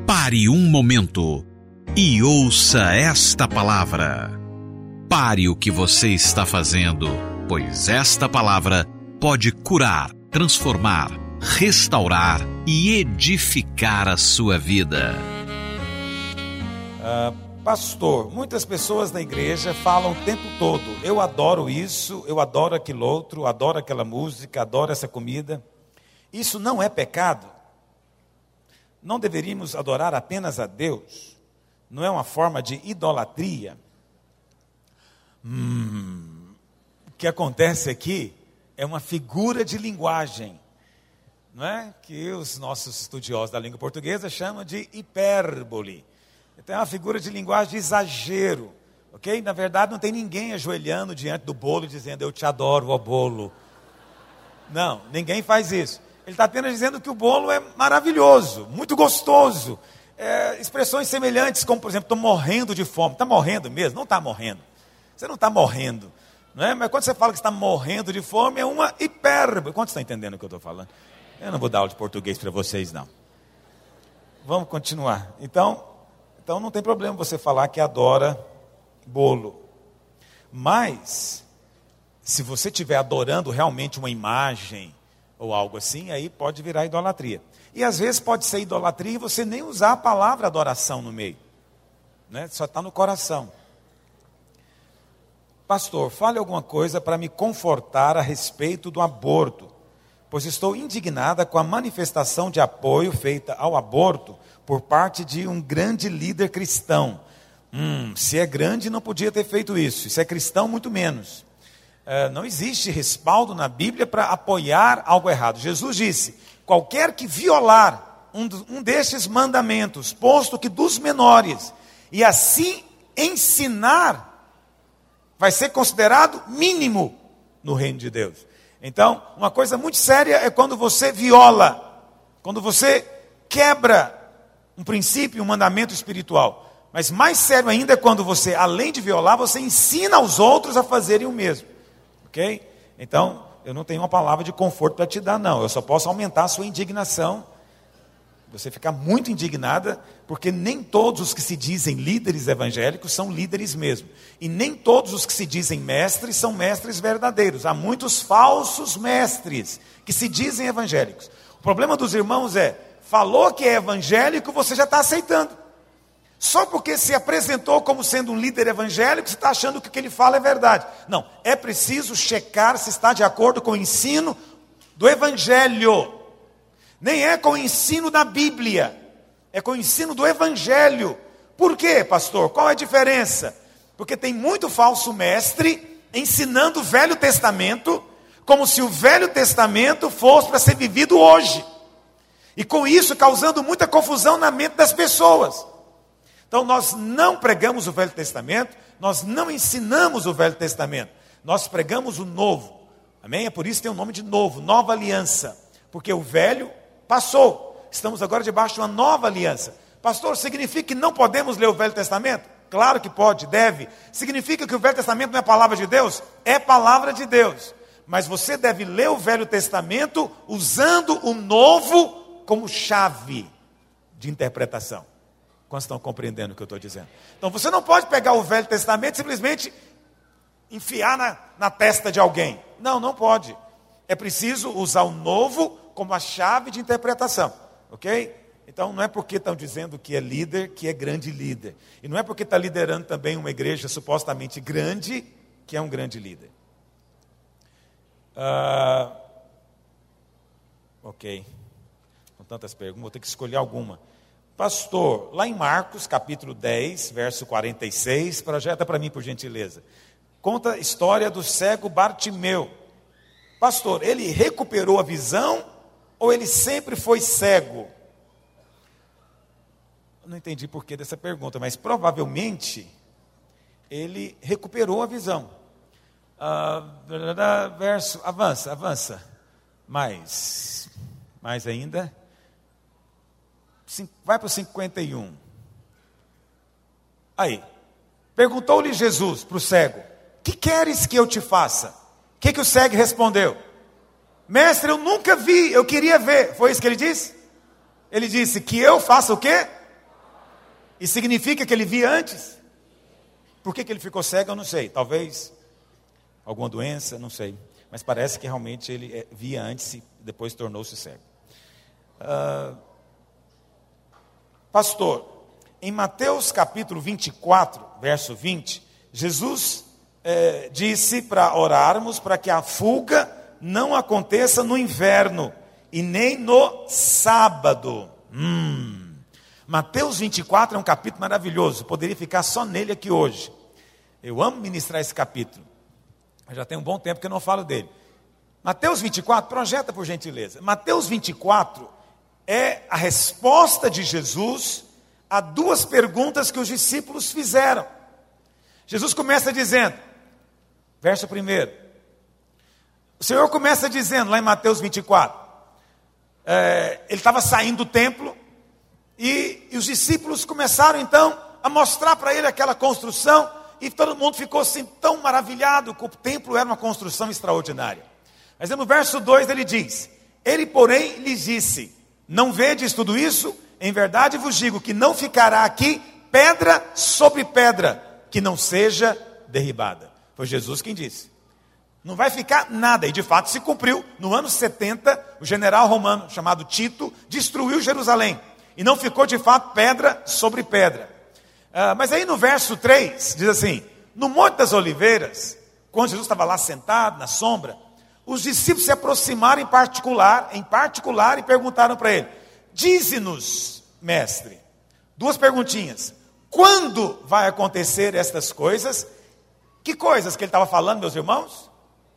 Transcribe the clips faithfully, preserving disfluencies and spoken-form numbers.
Pare um momento e ouça esta palavra. Pare o que você está fazendo, pois esta palavra pode curar, transformar, restaurar e edificar a sua vida. Uh, pastor, muitas pessoas na igreja falam o tempo todo: eu adoro isso, eu adoro aquilo outro, adoro aquela música, adoro essa comida. Isso não é pecado? Não deveríamos adorar apenas a Deus? Não é uma forma de idolatria? Hum, o que acontece aqui é uma figura de linguagem, não é? Que os nossos estudiosos da língua portuguesa chamam de hipérbole. Então é uma figura de linguagem de exagero, ok? Na verdade não tem ninguém ajoelhando diante do bolo e dizendo: eu te adoro, ó bolo. Não, ninguém faz isso. Ele está apenas dizendo que o bolo é maravilhoso, muito gostoso. É, expressões semelhantes, como por exemplo, estou morrendo de fome. Está morrendo mesmo? Não está morrendo. Você não está morrendo, não é? Mas quando você fala que está morrendo de fome, é uma hipérbole. Quantos estão entendendo o que eu estou falando? Eu não vou dar aula de português para vocês, não. Vamos continuar. Então, então não tem problema você falar que adora bolo. Mas, se você estiver adorando realmente uma imagem ou algo assim, aí pode virar idolatria. E às vezes pode ser idolatria e você nem usar a palavra adoração no meio, né? Só está no coração. Pastor, fale alguma coisa para me confortar a respeito do aborto, pois estou indignada com a manifestação de apoio feita ao aborto por parte de um grande líder cristão. Hum, se é grande não podia ter feito isso, se é cristão muito menos. Uh, não existe respaldo na Bíblia para apoiar algo errado. Jesus disse: qualquer que violar um, um destes mandamentos, posto que dos menores, e assim ensinar, vai ser considerado mínimo no reino de Deus. Então, uma coisa muito séria é quando você viola, quando você quebra um princípio, um mandamento espiritual. Mas mais sério ainda é quando você, além de violar, você ensina aos outros a fazerem o mesmo. Ok? Então, eu não tenho uma palavra de conforto para te dar, não. Eu só posso aumentar a sua indignação. Você ficar muito indignada, porque nem todos os que se dizem líderes evangélicos são líderes mesmo. E nem todos os que se dizem mestres são mestres verdadeiros. Há muitos falsos mestres que se dizem evangélicos. O problema dos irmãos é, falou que é evangélico, você já está aceitando. Só porque se apresentou como sendo um líder evangélico, você está achando que o que ele fala é verdade. Não, é preciso checar se está de acordo com o ensino do evangelho. Nem é com o ensino da Bíblia, é com o ensino do evangelho. Por quê, pastor? Qual é a diferença? Porque tem muito falso mestre ensinando o Velho Testamento, como se o Velho Testamento fosse para ser vivido hoje. E com isso causando muita confusão na mente das pessoas. Então nós não pregamos o Velho Testamento, nós não ensinamos o Velho Testamento, nós pregamos o Novo, amém? É por isso que tem o nome de Novo, Nova Aliança, porque o Velho passou, estamos agora debaixo de uma nova aliança. Pastor, significa que não podemos ler o Velho Testamento? Claro que pode, deve. Significa que o Velho Testamento não é palavra de Deus? É palavra de Deus, mas você deve ler o Velho Testamento usando o Novo como chave de interpretação. Quantos estão compreendendo o que eu estou dizendo? Então você não pode pegar o Velho Testamento e simplesmente enfiar na, na testa de alguém. Não, não pode. É preciso usar o Novo como a chave de interpretação. Ok? Então não é porque estão dizendo que é líder, que é grande líder. E não é porque está liderando também uma igreja supostamente grande, que é um grande líder. Uh, ok. Com tantas perguntas, vou ter que escolher alguma. Pastor, lá em Marcos, capítulo dez, verso quarenta e seis, projeta para mim, por gentileza. Conta a história do cego Bartimeu. Pastor, ele recuperou a visão ou ele sempre foi cego? Eu não entendi por que dessa pergunta, mas provavelmente ele recuperou a visão. Uh, verso, avança, avança. Mais, mais ainda. Vai para o cinquenta e um. Aí, perguntou-lhe Jesus para o cego: que queres que eu te faça? O que, que o cego respondeu? Mestre, eu nunca vi, eu queria ver. Foi isso que ele disse? Ele disse que eu faça o quê? E significa que ele via antes. Por que, que ele ficou cego, eu não sei. Talvez alguma doença, não sei. Mas parece que realmente ele via antes e depois tornou-se cego. Uh, pastor, em Mateus capítulo vinte e quatro, verso vinte, Jesus eh, disse para orarmos para que a fuga não aconteça no inverno e nem no sábado. Hum. Mateus vinte e quatro é um capítulo maravilhoso, poderia ficar só nele aqui hoje. Eu amo ministrar esse capítulo. Já tem um bom tempo que eu não falo dele. Mateus vinte e quatro, projeta por gentileza. Mateus vinte e quatro é a resposta de Jesus a duas perguntas que os discípulos fizeram. Jesus começa dizendo, verso primeiro, o Senhor começa dizendo lá em Mateus vinte e quatro, é, ele estava saindo do templo e, e os discípulos começaram então a mostrar para ele aquela construção e todo mundo ficou assim tão maravilhado que o templo era uma construção extraordinária. Mas no verso dois ele diz, ele porém lhes disse, não vedes tudo isso? Em verdade vos digo que não ficará aqui pedra sobre pedra que não seja derribada. Foi Jesus quem disse. Não vai ficar nada. E de fato se cumpriu. No ano setenta, o general romano chamado Tito destruiu Jerusalém. E não ficou de fato pedra sobre pedra. Ah, mas aí no verso três, diz assim, no Monte das Oliveiras, quando Jesus estava lá sentado na sombra, os discípulos se aproximaram em particular, em particular e perguntaram para ele, dize-nos, mestre, duas perguntinhas, quando vai acontecer estas coisas? Que coisas que ele estava falando, meus irmãos?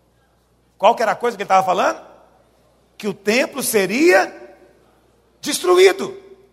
Qual que era a coisa que ele estava falando? Que o templo seria destruído.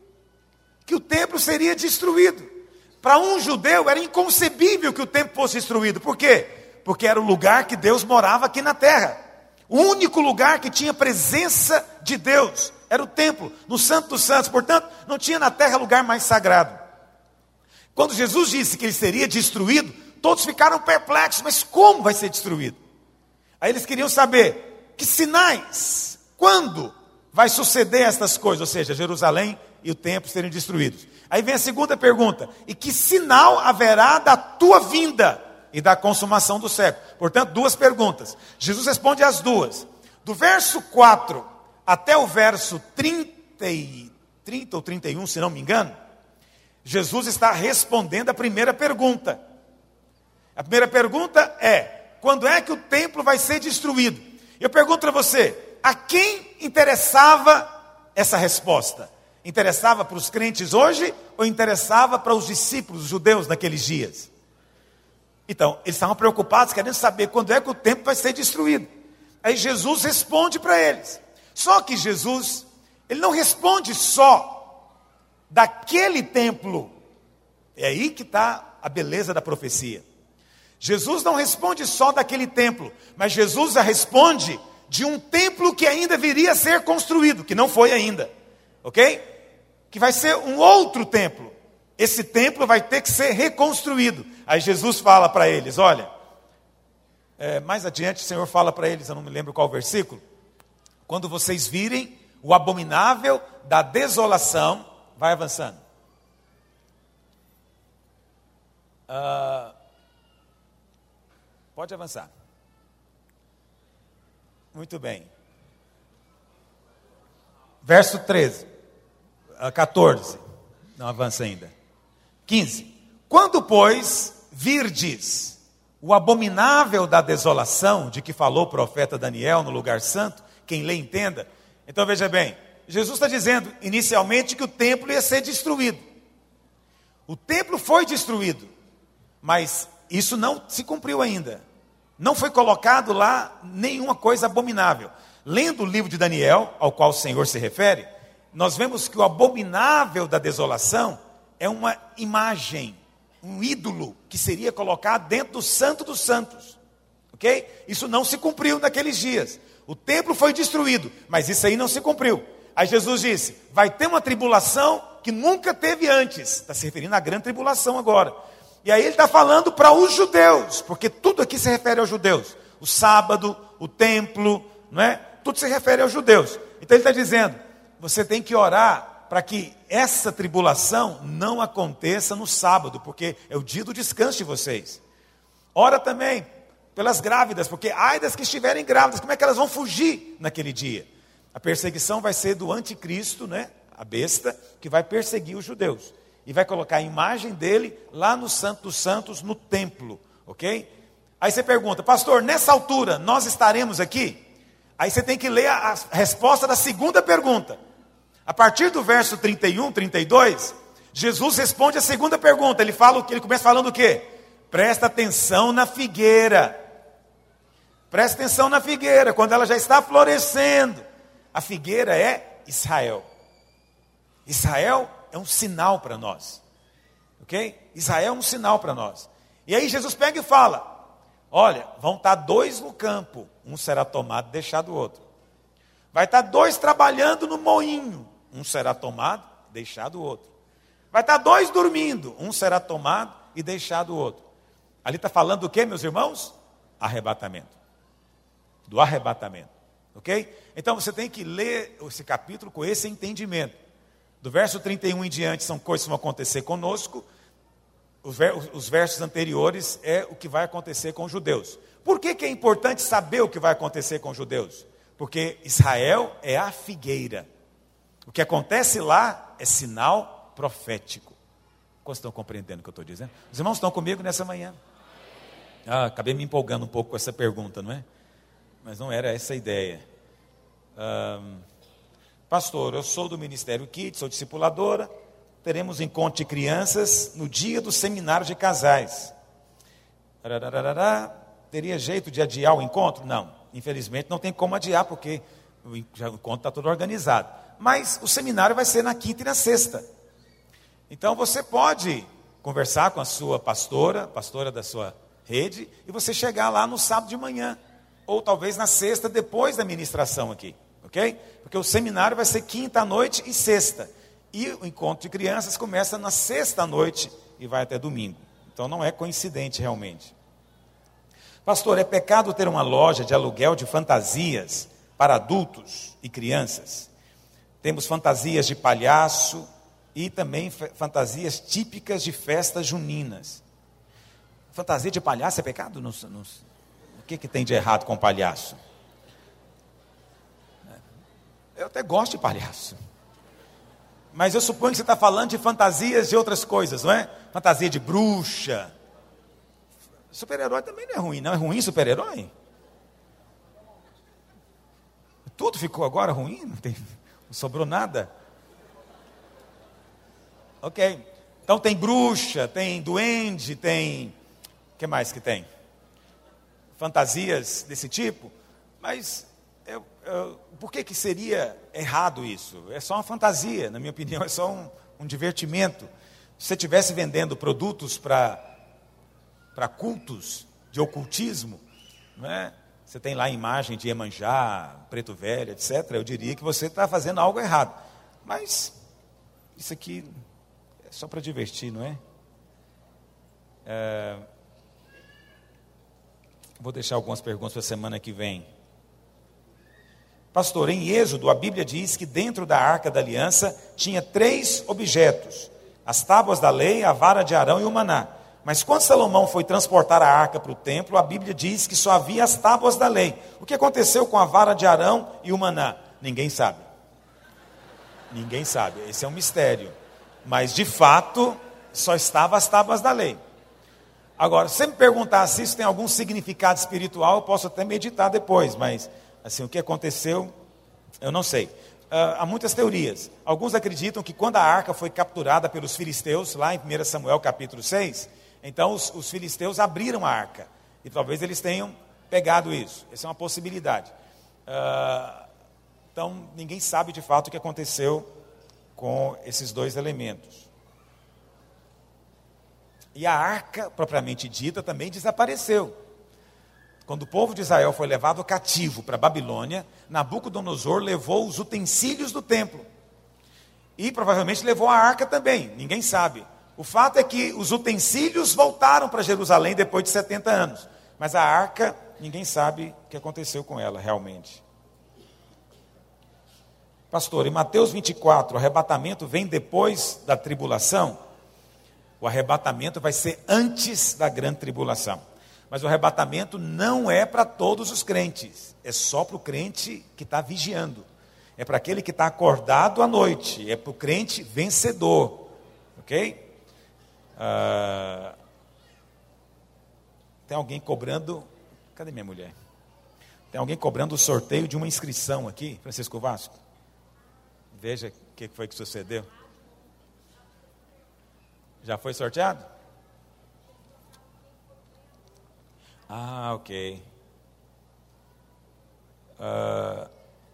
Que o templo seria destruído. Para um judeu era inconcebível que o templo fosse destruído. Por quê? Porque era o lugar que Deus morava aqui na terra. O único lugar que tinha presença de Deus era o templo, no Santo dos Santos. Portanto, não tinha na terra lugar mais sagrado. Quando Jesus disse que ele seria destruído, todos ficaram perplexos. Mas como vai ser destruído? Aí eles queriam saber que sinais, quando vai suceder estas coisas, ou seja, Jerusalém e o templo serem destruídos. Aí vem a segunda pergunta, e que sinal haverá da tua vinda e da consumação do século? Portanto, duas perguntas. Jesus responde as duas. Do verso quatro até o verso trinta, e, trinta ou trinta e um, se não me engano, Jesus está respondendo a primeira pergunta. A primeira pergunta é, quando é que o templo vai ser destruído? Eu pergunto para você, a quem interessava essa resposta? Interessava para os crentes hoje ou interessava para os discípulos os judeus naqueles dias? Então, eles estavam preocupados, querendo saber quando é que o templo vai ser destruído. Aí Jesus responde para eles. Só que Jesus, ele não responde só daquele templo. É aí que está a beleza da profecia. Jesus não responde só daquele templo, mas Jesus já responde de um templo que ainda viria a ser construído, que não foi ainda, ok? Que vai ser um outro templo. Esse templo vai ter que ser reconstruído. Aí Jesus fala para eles, olha, é, mais adiante o Senhor fala para eles, eu não me lembro qual versículo, quando vocês virem o abominável da desolação, vai avançando. Uh, pode avançar. Muito bem. Verso treze, uh, catorze, não avança ainda. quinze. Quando, pois, virdes o abominável da desolação, de que falou o profeta Daniel no lugar santo, quem lê entenda. Então veja bem, Jesus está dizendo inicialmente que o templo ia ser destruído. O templo foi destruído, mas isso não se cumpriu ainda. Não foi colocado lá nenhuma coisa abominável. Lendo o livro de Daniel, ao qual o Senhor se refere, nós vemos que o abominável da desolação é uma imagem, um ídolo que seria colocado dentro do Santo dos Santos. Ok? Isso não se cumpriu naqueles dias. O templo foi destruído, mas isso aí não se cumpriu. Aí Jesus disse, vai ter uma tribulação que nunca teve antes. Está se referindo à grande tribulação agora. E aí ele está falando para os judeus, porque tudo aqui se refere aos judeus. O sábado, o templo, não é? Tudo se refere aos judeus. Então ele está dizendo, você tem que orar para que essa tribulação não aconteça no sábado, porque é o dia do descanso de vocês. Ora também pelas grávidas, porque ai das que estiverem grávidas, como é que elas vão fugir naquele dia? A perseguição vai ser do anticristo, né? A besta, que vai perseguir os judeus. E vai colocar a imagem dele lá no Santo dos Santos, no templo, ok? Aí você pergunta, pastor, nessa altura nós estaremos aqui? Aí você tem que ler a, a resposta da segunda pergunta. A partir do verso trinta e um, trinta e dois, Jesus responde a segunda pergunta. Ele fala, ele começa falando o quê? Presta atenção na figueira. Presta atenção na figueira, quando ela já está florescendo. A figueira é Israel. Israel é um sinal para nós. Ok? Israel é um sinal para nós. E aí Jesus pega e fala, olha, vão estar dois no campo, um será tomado e deixado o outro. Vai estar dois trabalhando no moinho, um será tomado e deixado o outro. Vai estar dois dormindo, um será tomado e deixado o outro. Ali está falando do que, meus irmãos? Arrebatamento. Do arrebatamento. Ok? Então você tem que ler esse capítulo com esse entendimento. Do verso trinta e um em diante são coisas que vão acontecer conosco. Os, ver, os versos anteriores é o que vai acontecer com os judeus. Por que, que é importante saber o que vai acontecer com os judeus? Porque Israel é a figueira. O que acontece lá é sinal profético. Quantos estão compreendendo o que eu estou dizendo? Os irmãos estão comigo nessa manhã? Ah, acabei me empolgando um pouco com essa pergunta, não é? Mas não era essa a ideia. Ah, pastor, eu sou do Ministério Kids, sou discipuladora. Teremos encontro de crianças no dia do seminário de casais. Arararará. Teria jeito de adiar o encontro? Não, infelizmente não tem como adiar, porque o encontro está todo organizado. Mas o seminário vai ser na quinta e na sexta. Então você pode conversar com a sua pastora, pastora da sua rede, e você chegar lá no sábado de manhã, ou talvez na sexta, depois da ministração aqui, ok? Porque o seminário vai ser quinta à noite e sexta. E o encontro de crianças começa na sexta à noite e vai até domingo. Então não é coincidente realmente. Pastor, é pecado ter uma loja de aluguel de fantasias para adultos e crianças? Temos fantasias de palhaço e também fantasias típicas de festas juninas. Fantasia de palhaço é pecado? Não, não, o que, que tem de errado com palhaço? Eu até gosto de palhaço. Mas eu suponho que você está falando de fantasias de outras coisas, não é? Fantasia de bruxa. Super-herói também não é ruim, não é ruim super-herói? Tudo ficou agora ruim? Não, tem, não sobrou nada? Ok. Então tem bruxa, tem duende, tem... O que mais que tem? Fantasias desse tipo. Mas eu, eu, por que, que seria errado isso? É só uma fantasia, na minha opinião, é só um, um divertimento. Se você estivesse vendendo produtos para para cultos de ocultismo, né? Você tem lá a imagem de Iemanjá, Preto Velho, etcétera. Eu diria que você está fazendo algo errado. Mas isso aqui é só para divertir, não é? é... Vou deixar algumas perguntas para a semana que vem. Pastor, em Êxodo, a Bíblia diz que dentro da Arca da Aliança tinha três objetos: as tábuas da lei, a vara de Arão e o maná. Mas quando Salomão foi transportar a arca para o templo, a Bíblia diz que só havia as tábuas da lei. O que aconteceu com a vara de Arão e o maná? Ninguém sabe. Ninguém sabe. Esse é um mistério. Mas, de fato, só estavam as tábuas da lei. Agora, se você me perguntar se isso tem algum significado espiritual, eu posso até meditar depois. Mas, assim, o que aconteceu, eu não sei. Uh, há muitas teorias. Alguns acreditam que quando a arca foi capturada pelos filisteus, lá em primeiro Samuel capítulo seis... Então os, os filisteus abriram a arca. E talvez eles tenham pegado isso. Essa é uma possibilidade. Uh, então ninguém sabe de fato o que aconteceu com esses dois elementos. E a arca, propriamente dita, também desapareceu. Quando o povo de Israel foi levado cativo para a Babilônia, Nabucodonosor levou os utensílios do templo. E provavelmente levou a arca também. Ninguém sabe. O fato é que os utensílios voltaram para Jerusalém depois de setenta anos. Mas a arca, ninguém sabe o que aconteceu com ela realmente. Pastor, em Mateus vinte e quatro, o arrebatamento vem depois da tribulação? O arrebatamento vai ser antes da grande tribulação. Mas o arrebatamento não é para todos os crentes. É só para o crente que está vigiando. É para aquele que está acordado à noite. É para o crente vencedor. Ok? Uh, tem alguém cobrando... Cadê minha mulher? Tem alguém cobrando o sorteio de uma inscrição aqui, Francisco Vasco? Veja o que foi que sucedeu. Já foi sorteado? Ah, ok. Uh,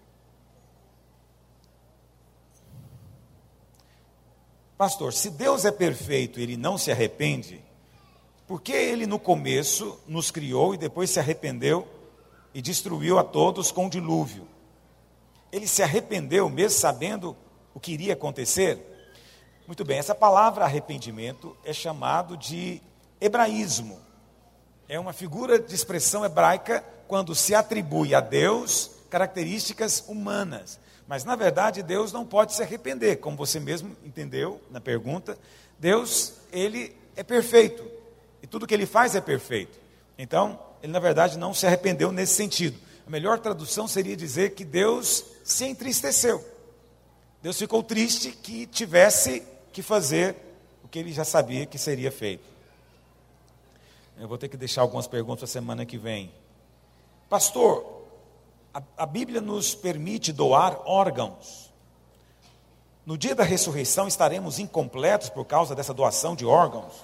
pastor, se Deus é perfeito e Ele não se arrepende, por que Ele no começo nos criou e depois se arrependeu e destruiu a todos com o dilúvio? Ele se arrependeu mesmo sabendo o que iria acontecer? Muito bem, essa palavra arrependimento é chamado de hebraísmo. É uma figura de expressão hebraica quando se atribui a Deus características humanas. Mas, na verdade, Deus não pode se arrepender, como você mesmo entendeu na pergunta. Deus, Ele é perfeito, e tudo que Ele faz é perfeito. Então, Ele, na verdade, não se arrependeu nesse sentido. A melhor tradução seria dizer que Deus se entristeceu. Deus ficou triste que tivesse que fazer o que Ele já sabia que seria feito. Eu vou ter que deixar algumas perguntas a semana que vem. Pastor, a, a Bíblia nos permite doar órgãos. No dia da ressurreição estaremos incompletos por causa dessa doação de órgãos?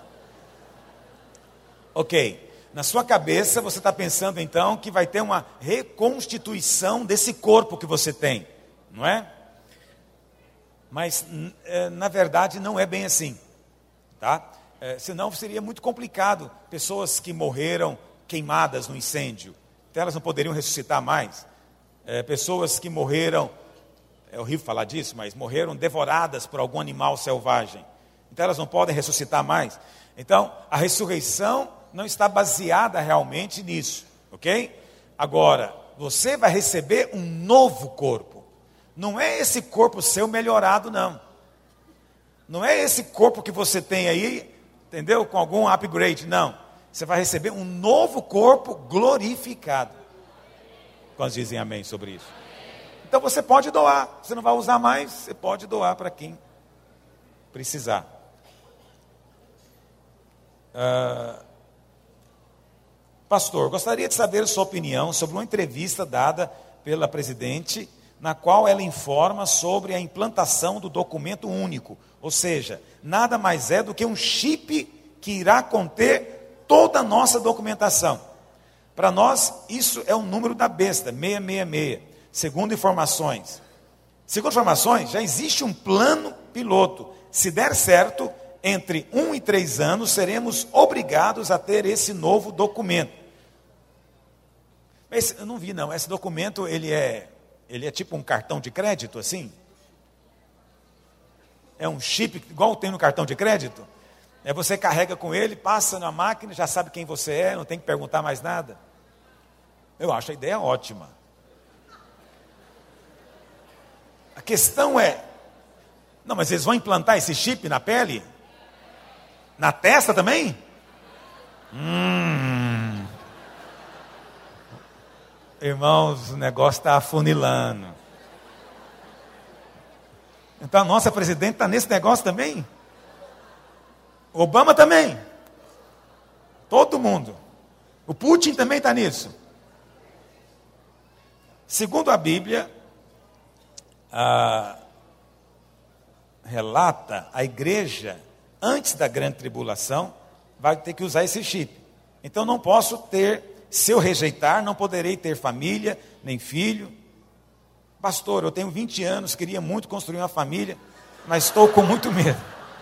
Ok, na sua cabeça você está pensando então que vai ter uma reconstituição desse corpo que você tem, não é? Mas, na verdade, não é bem assim, tá? É, senão seria muito complicado. Pessoas que morreram queimadas no incêndio, então elas não poderiam ressuscitar mais. É, pessoas que morreram, é horrível falar disso, mas morreram devoradas por algum animal selvagem, então elas não podem ressuscitar mais. Então, a ressurreição não está baseada realmente nisso, ok? Agora, você vai receber um novo corpo. Não é esse corpo seu melhorado, não. Não é esse corpo que você tem aí, entendeu? Com algum upgrade, não. Você vai receber um novo corpo glorificado. Quantos dizem amém sobre isso? Então você pode doar. Você não vai usar mais, você pode doar para quem precisar. Uh, pastor, gostaria de saber a sua opinião sobre uma entrevista dada pela presidente, na qual ela informa sobre a implantação do documento único, ou seja, nada mais é do que um chip que irá conter toda a nossa documentação. Para nós, isso é o número da besta, seiscentos e sessenta e seis, segundo informações. Segundo informações, já existe um plano piloto. Se der certo, entre um e três anos, seremos obrigados a ter esse novo documento. Mas eu não vi não, esse documento, ele é... Ele é tipo um cartão de crédito, assim? É um chip, igual tem no cartão de crédito? É, você carrega com ele, passa na máquina, já sabe quem você é, não tem que perguntar mais nada. Eu acho a ideia ótima. A questão é... Não, mas eles vão implantar esse chip na pele? Na testa também? Hum... Irmãos, o negócio está afunilando. Então a nossa presidente está nesse negócio também? Obama também? Todo mundo. O Putin também está nisso. Segundo a Bíblia, a, relata a igreja, antes da grande tribulação, vai ter que usar esse chip. Então não posso ter... Se eu rejeitar, não poderei ter família, nem filho. Pastor, eu tenho vinte anos, queria muito construir uma família, mas estou com muito medo.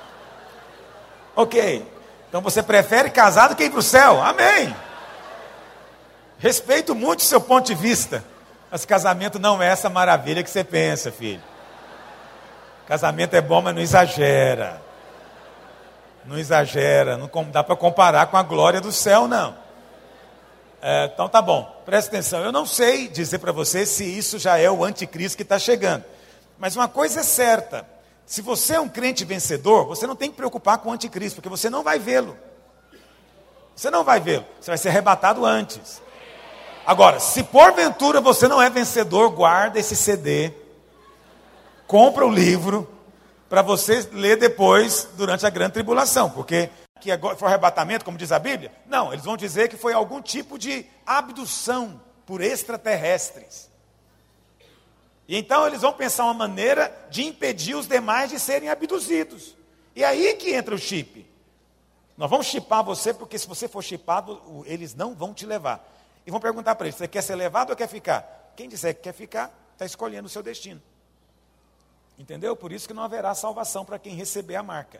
Ok, então você prefere casar do que ir para o céu? Amém. Respeito muito o seu ponto de vista, mas casamento não é essa maravilha que você pensa, filho. Casamento é bom, mas não exagera. Não exagera, não dá para comparar com a glória do céu, não. É, então tá bom, presta atenção. Eu não sei dizer para você se isso já é o anticristo que está chegando. Mas uma coisa é certa, se você é um crente vencedor, você não tem que preocupar com o anticristo, porque você não vai vê-lo. Você não vai vê-lo, você vai ser arrebatado antes. Agora, se porventura você não é vencedor, guarda esse C D, compra o livro, para você ler depois, durante a grande tribulação, porque que foi arrebatamento, como diz a Bíblia? Não, eles vão dizer que foi algum tipo de abdução por extraterrestres. E então eles vão pensar uma maneira de impedir os demais de serem abduzidos. E aí que entra o chip. Nós vamos chipar você, porque se você for chipado, eles não vão te levar. E vão perguntar para eles, você quer ser levado ou quer ficar? Quem disser que quer ficar, está escolhendo o seu destino. Entendeu? Por isso que não haverá salvação para quem receber a marca.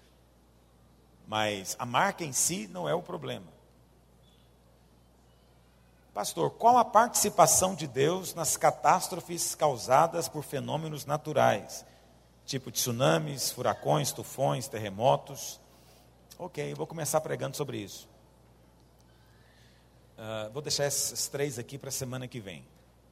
Mas a marca em si não é o problema. Pastor, qual a participação de Deus nas catástrofes causadas por fenômenos naturais? Tipo tsunamis, furacões, tufões, terremotos. Ok, eu vou começar pregando sobre isso. Uh, vou deixar esses três aqui para a semana que vem.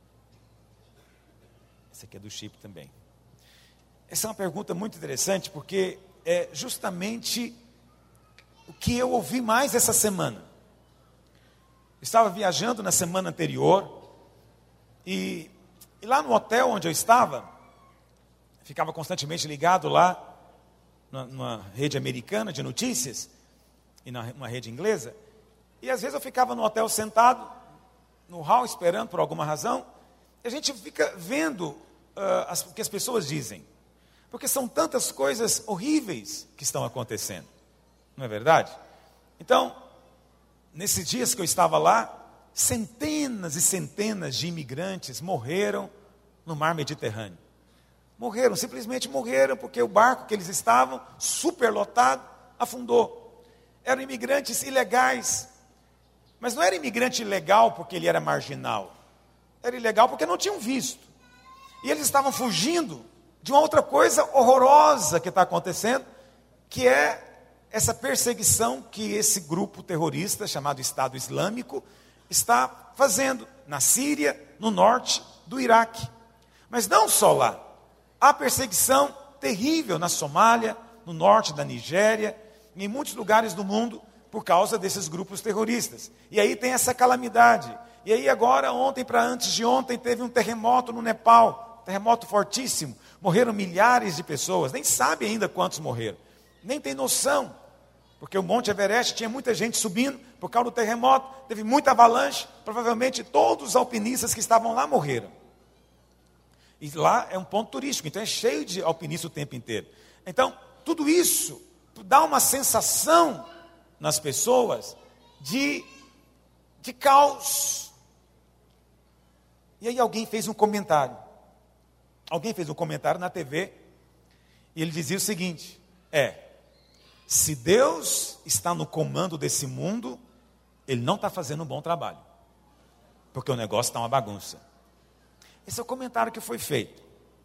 Esse aqui é do chip também. Essa é uma pergunta muito interessante, porque é justamente o que eu ouvi mais essa semana. Eu estava viajando na semana anterior, e, e lá no hotel onde eu estava, ficava constantemente ligado lá, numa, numa rede americana de notícias, e numa rede inglesa, e às vezes eu ficava no hotel sentado, no hall, esperando por alguma razão, e a gente fica vendo uh, as, o que as pessoas dizem. Porque são tantas coisas horríveis que estão acontecendo. Não é verdade? Então, nesses dias que eu estava lá, centenas e centenas de imigrantes morreram no mar Mediterrâneo. Morreram, simplesmente morreram, porque o barco que eles estavam, superlotado, afundou. Eram imigrantes ilegais. Mas não era imigrante ilegal porque ele era marginal. Era ilegal porque não tinham visto. E eles estavam fugindo de uma outra coisa horrorosa que está acontecendo, que é essa perseguição que esse grupo terrorista, chamado Estado Islâmico, está fazendo na Síria, no norte do Iraque. Mas não só lá. Há perseguição terrível na Somália, no norte da Nigéria, em muitos lugares do mundo, por causa desses grupos terroristas. E aí tem essa calamidade. E aí agora, ontem para antes de ontem, teve um terremoto no Nepal, terremoto fortíssimo. Morreram milhares de pessoas, nem sabe ainda quantos morreram. Nem tem noção, porque o Monte Everest tinha muita gente subindo, por causa do terremoto, teve muita avalanche, provavelmente todos os alpinistas que estavam lá morreram. E lá é um ponto turístico, então é cheio de alpinistas o tempo inteiro. Então, tudo isso dá uma sensação nas pessoas de, de caos. E aí alguém fez um comentário. Alguém fez um comentário na T V, e ele dizia o seguinte, é, se Deus está no comando desse mundo, Ele não está fazendo um bom trabalho, porque o negócio está uma bagunça. Esse é o comentário que foi feito.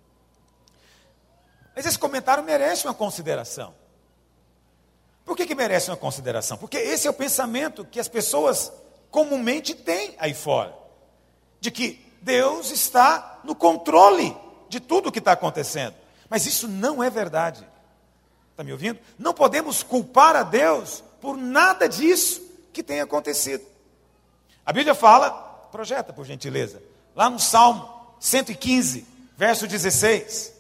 Mas esse comentário merece uma consideração. Por que que merece uma consideração? Porque esse é o pensamento que as pessoas comumente têm aí fora, de que Deus está no controle de tudo o que está acontecendo. Mas isso não é verdade. Está me ouvindo? Não podemos culpar a Deus por nada disso que tem acontecido. A Bíblia fala, projeta por gentileza, lá no Salmo cento e quinze, verso dezesseis.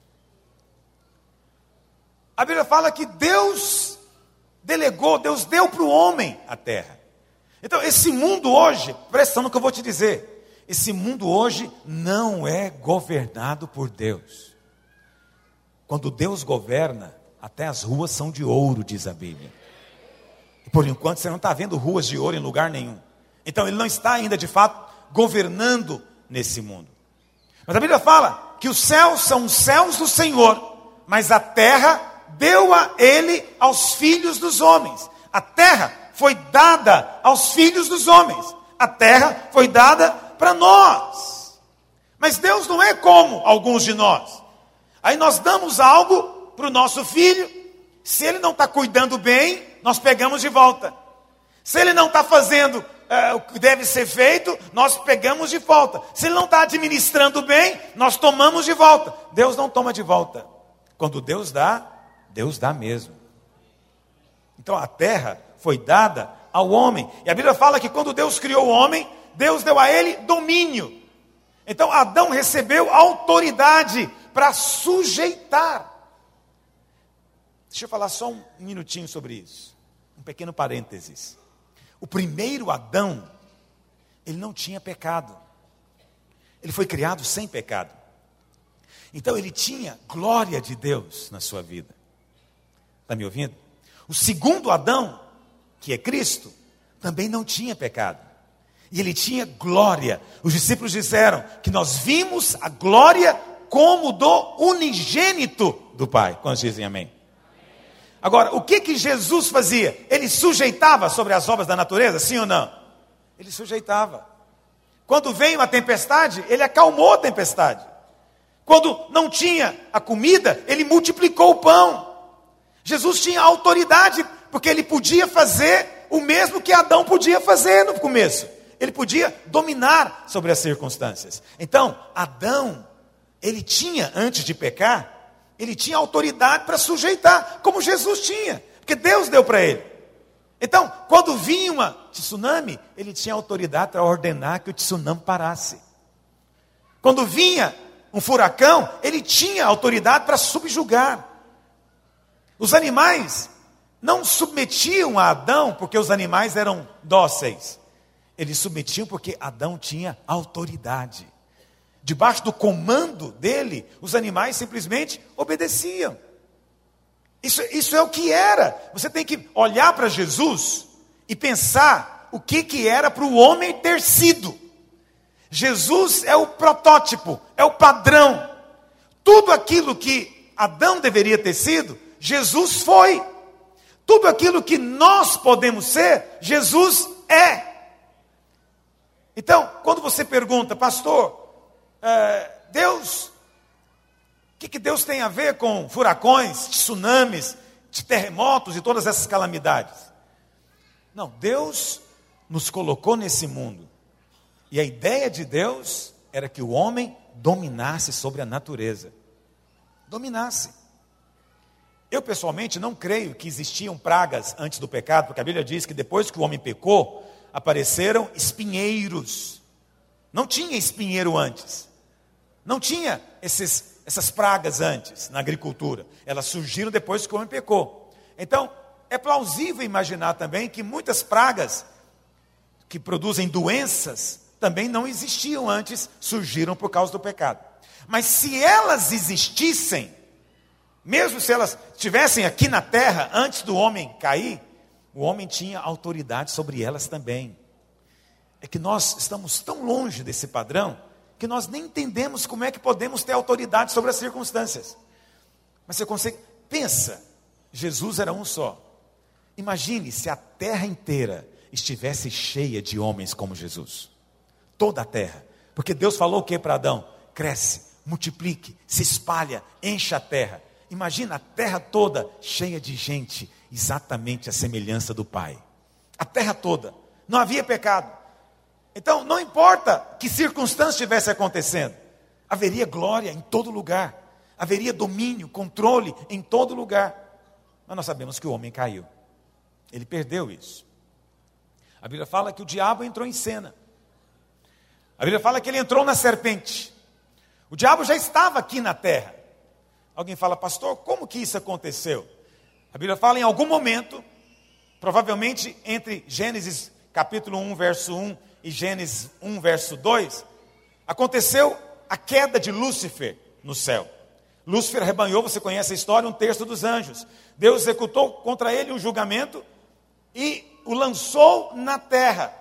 A Bíblia fala que Deus delegou, Deus deu para o homem a terra. Então esse mundo hoje, presta atenção no que eu vou te dizer, esse mundo hoje não é governado por Deus. Quando Deus governa, até as ruas são de ouro, diz a Bíblia. E por enquanto você não está vendo ruas de ouro em lugar nenhum. Então Ele não está ainda de fato governando nesse mundo. Mas a Bíblia fala que os céus são os céus do Senhor, mas a terra deu a Ele aos filhos dos homens. A terra foi dada aos filhos dos homens. A terra foi dada para nós. Mas Deus não é como alguns de nós. Aí nós damos algo para o nosso filho, se ele não está cuidando bem, nós pegamos de volta. Se ele não está fazendo é, o que deve ser feito, nós pegamos de volta. Se ele não está administrando bem, nós tomamos de volta. Deus não toma de volta. Quando Deus dá, Deus dá mesmo. Então a terra foi dada ao homem. E a Bíblia fala que quando Deus criou o homem, Deus deu a ele domínio. Então Adão recebeu autoridade para sujeitar. Deixa eu falar só um minutinho sobre isso. Um pequeno parênteses. O primeiro Adão, ele não tinha pecado. Ele foi criado sem pecado. Então ele tinha glória de Deus na sua vida. Está me ouvindo? O segundo Adão, que é Cristo, também não tinha pecado. E ele tinha glória. Os discípulos disseram que nós vimos a glória como do unigênito do Pai. Quantos dizem amém? Agora, o que que Jesus fazia? Ele sujeitava sobre as obras da natureza, sim ou não? Ele sujeitava. Quando veio a tempestade, ele acalmou a tempestade. Quando não tinha a comida, ele multiplicou o pão. Jesus tinha autoridade, porque ele podia fazer o mesmo que Adão podia fazer no começo. Ele podia dominar sobre as circunstâncias. Então, Adão, ele tinha, antes de pecar, ele tinha autoridade para sujeitar, como Jesus tinha, porque Deus deu para ele. Então, quando vinha uma tsunami, ele tinha autoridade para ordenar que o tsunami parasse. Quando vinha um furacão, ele tinha autoridade para subjugar. Os animais não submetiam a Adão porque os animais eram dóceis. Eles submetiam porque Adão tinha autoridade. Debaixo do comando dele, os animais simplesmente obedeciam. Isso, isso é o que era. Você tem que olhar para Jesus e pensar o que, que era para o homem ter sido. Jesus é o protótipo, é o padrão. Tudo aquilo que Adão deveria ter sido, Jesus foi. Tudo aquilo que nós podemos ser, Jesus é. Então, quando você pergunta, pastor, é, Deus, o que, que Deus tem a ver com furacões, tsunamis, terremotos e todas essas calamidades? Não, Deus nos colocou nesse mundo. E a ideia de Deus era que o homem dominasse sobre a natureza. Dominasse. Eu pessoalmente não creio que existiam pragas antes do pecado, porque a Bíblia diz que depois que o homem pecou, apareceram espinheiros. Não tinha espinheiro antes. Não tinha esses, essas pragas antes na agricultura. Elas surgiram depois que o homem pecou. Então, é plausível imaginar também que muitas pragas que produzem doenças também não existiam antes, surgiram por causa do pecado. Mas se elas existissem, mesmo se elas estivessem aqui na terra antes do homem cair, o homem tinha autoridade sobre elas também. É que nós estamos tão longe desse padrão que nós nem entendemos como é que podemos ter autoridade sobre as circunstâncias. Mas você consegue, pensa, Jesus era um só. Imagine se a terra inteira estivesse cheia de homens como Jesus. Toda a terra. Porque Deus falou o que para Adão? Cresce, multiplique, se espalha, encha a terra. Imagina a terra toda cheia de gente, exatamente a semelhança do Pai. A terra toda. Não havia pecado. Então, não importa que circunstância estivesse acontecendo, haveria glória em todo lugar. Haveria domínio, controle em todo lugar. Mas nós sabemos que o homem caiu. Ele perdeu isso. A Bíblia fala que o diabo entrou em cena. A Bíblia fala que ele entrou na serpente. O diabo já estava aqui na terra. Alguém fala, pastor, como que isso aconteceu? A Bíblia fala em algum momento, provavelmente entre Gênesis capítulo um, verso um e Gênesis um, verso dois, aconteceu a queda de Lúcifer no céu. Lúcifer arrebanhou, você conhece a história, um terço dos anjos. Deus executou contra ele um julgamento e o lançou na terra.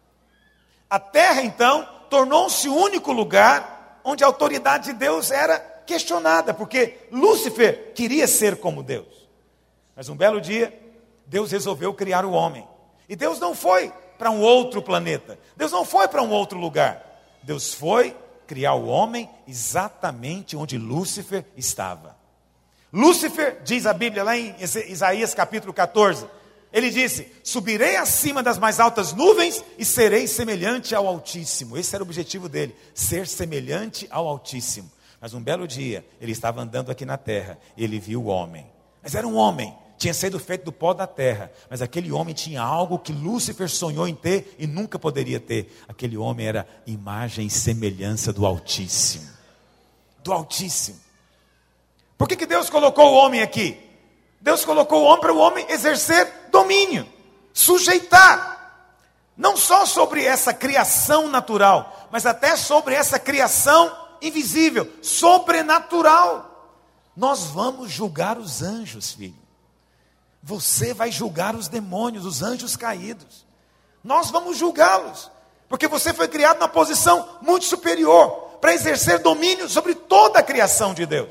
A terra, então, tornou-se o único lugar onde a autoridade de Deus era questionada, porque Lúcifer queria ser como Deus. Mas um belo dia, Deus resolveu criar o homem. E Deus não foi para um outro planeta. Deus não foi para um outro lugar. Deus foi criar o homem exatamente onde Lúcifer estava. Lúcifer, diz a Bíblia lá em Isaías capítulo catorze, Ele disse: subirei acima das mais altas nuvens e serei semelhante ao Altíssimo. Esse era o objetivo dele, ser semelhante ao Altíssimo. Mas um belo dia, ele estava andando aqui na terra e ele viu o homem. Mas era um homem, tinha sido feito do pó da terra. Mas aquele homem tinha algo que Lúcifer sonhou em ter e nunca poderia ter. Aquele homem era imagem e semelhança do Altíssimo. Do Altíssimo. Por que que Deus colocou o homem aqui? Deus colocou o homem para o homem exercer domínio, sujeitar. Não só sobre essa criação natural, mas até sobre essa criação invisível, sobrenatural. Nós vamos julgar os anjos, filho. Você vai julgar os demônios, os anjos caídos. Nós vamos julgá-los, porque você foi criado numa posição muito superior, para exercer domínio sobre toda a criação de Deus.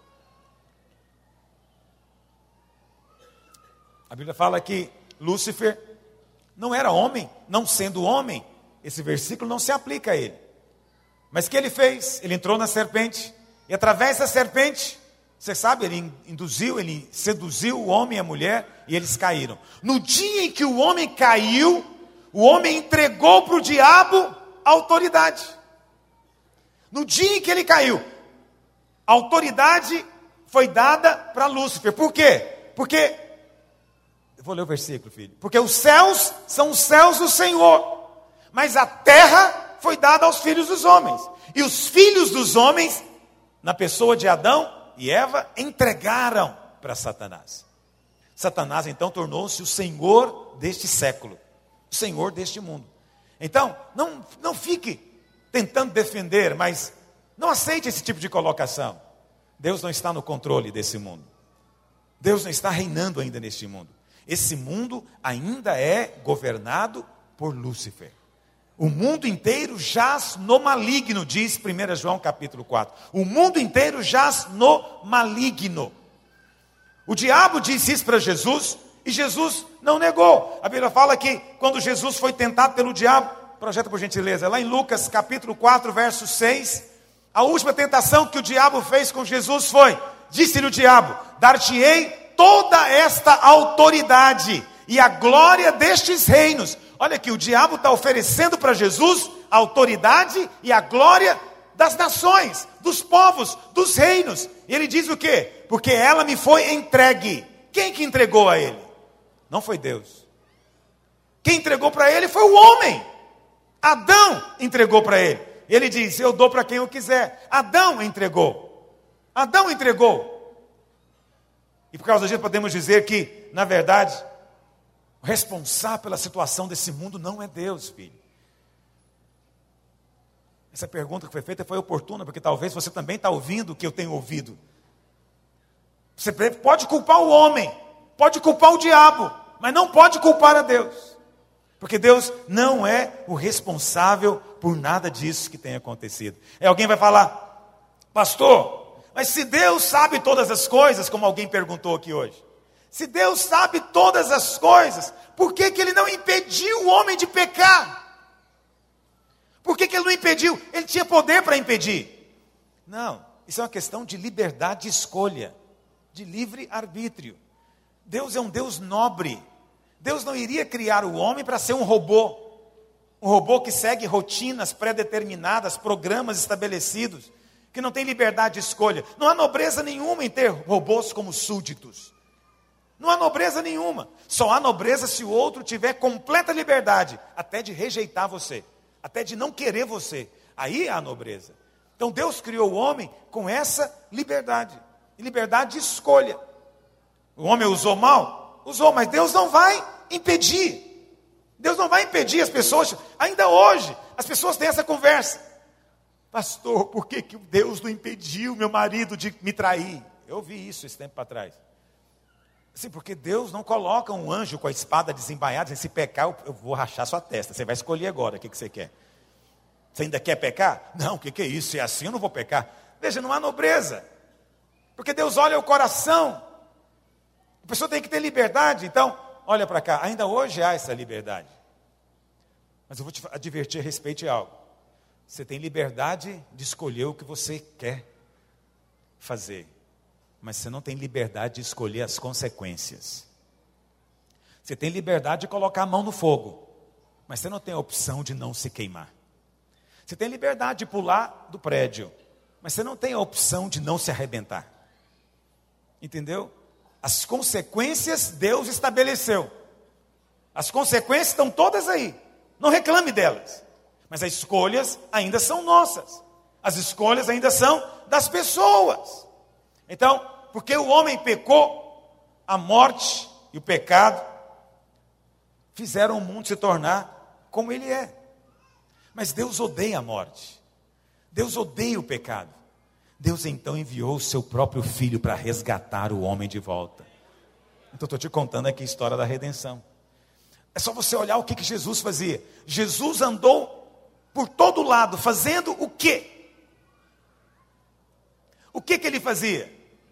A Bíblia fala que Lúcifer não era homem, não sendo homem, esse versículo não se aplica a ele. Mas o que ele fez? Ele entrou na serpente, e através da serpente, você sabe, ele induziu, ele seduziu o homem e a mulher, e eles caíram. No dia em que o homem caiu, o homem entregou para o diabo a autoridade. No dia em que ele caiu, a autoridade foi dada para Lúcifer. Por quê? Porque, eu vou ler o versículo, filho. Porque os céus são os céus do Senhor, mas a terra foi dada aos filhos dos homens. E os filhos dos homens, na pessoa de Adão e Eva, entregaram para Satanás. Satanás então tornou-se o senhor deste século, o senhor deste mundo. Então, não, não fique tentando defender, mas não aceite esse tipo de colocação. Deus não está no controle desse mundo. Deus não está reinando ainda neste mundo. Esse mundo ainda é governado por Lúcifer. O mundo inteiro jaz no maligno, diz primeiro João capítulo quatro. O mundo inteiro jaz no maligno. O diabo disse isso para Jesus, e Jesus não negou. A Bíblia fala que quando Jesus foi tentado pelo diabo, projeta por gentileza, lá em Lucas capítulo quatro, verso seis, a última tentação que o diabo fez com Jesus foi, disse-lhe o diabo: dar-te-ei toda esta autoridade e a glória destes reinos. Olha aqui, o diabo está oferecendo para Jesus a autoridade e a glória das nações, dos povos, dos reinos. E ele diz o quê? Porque ela me foi entregue. Quem que entregou a ele? Não foi Deus. Quem entregou para ele foi o homem. Adão entregou para ele. Ele diz: eu dou para quem eu quiser. Adão entregou. Adão entregou. E por causa disso podemos dizer que, na verdade, o responsável pela situação desse mundo não é Deus, filho. Essa pergunta que foi feita foi oportuna, porque talvez você também está ouvindo o que eu tenho ouvido. Você pode culpar o homem, pode culpar o diabo, mas não pode culpar a Deus. Porque Deus não é o responsável por nada disso que tem acontecido. Aí alguém vai falar: pastor, mas se Deus sabe todas as coisas, como alguém perguntou aqui hoje, se Deus sabe todas as coisas, por que que Ele não impediu o homem de pecar? Por que que Ele não impediu? Ele tinha poder para impedir. Não, isso é uma questão de liberdade de escolha, de livre arbítrio. Deus é um Deus nobre. Deus não iria criar o homem para ser um robô. Um robô que segue rotinas pré-determinadas, programas estabelecidos, que não tem liberdade de escolha. Não há nobreza nenhuma em ter robôs como súditos. Não há nobreza nenhuma. Só há nobreza se o outro tiver completa liberdade, até de rejeitar você, até de não querer você. Aí há nobreza. Então Deus criou o homem com essa liberdade, liberdade de escolha. O homem usou mal? Usou, mas Deus não vai impedir. Deus não vai impedir as pessoas. Ainda hoje, as pessoas têm essa conversa: pastor, por que que Deus não impediu meu marido de me trair? Eu ouvi isso esse tempo para trás. Assim, porque Deus não coloca um anjo com a espada desembainhada, dizendo: se pecar, eu, eu vou rachar sua testa. Você vai escolher agora o que, que você quer. Você ainda quer pecar? Não, o que, que é isso? Se é assim, eu não vou pecar. Veja, não há nobreza. Porque Deus olha o coração. A pessoa tem que ter liberdade. Então, olha para cá, ainda hoje há essa liberdade. Mas eu vou te advertir a respeito de algo. Você tem liberdade de escolher o que você quer fazer, mas você não tem liberdade de escolher as consequências. Você tem liberdade de colocar a mão no fogo, mas você não tem a opção de não se queimar. Você tem liberdade de pular do prédio, mas você não tem a opção de não se arrebentar. Entendeu? As consequências Deus estabeleceu. As consequências estão todas aí. Não reclame delas. Mas as escolhas ainda são nossas. As escolhas ainda são das pessoas. Então, porque o homem pecou, a morte e o pecado fizeram o mundo se tornar como ele é. Mas Deus odeia a morte. Deus odeia o pecado. Deus então enviou o seu próprio filho para resgatar o homem de volta. Então estou te contando aqui a história da redenção. É só você olhar o que, que Jesus fazia. Jesus andou por todo lado, fazendo o quê? O que que ele fazia?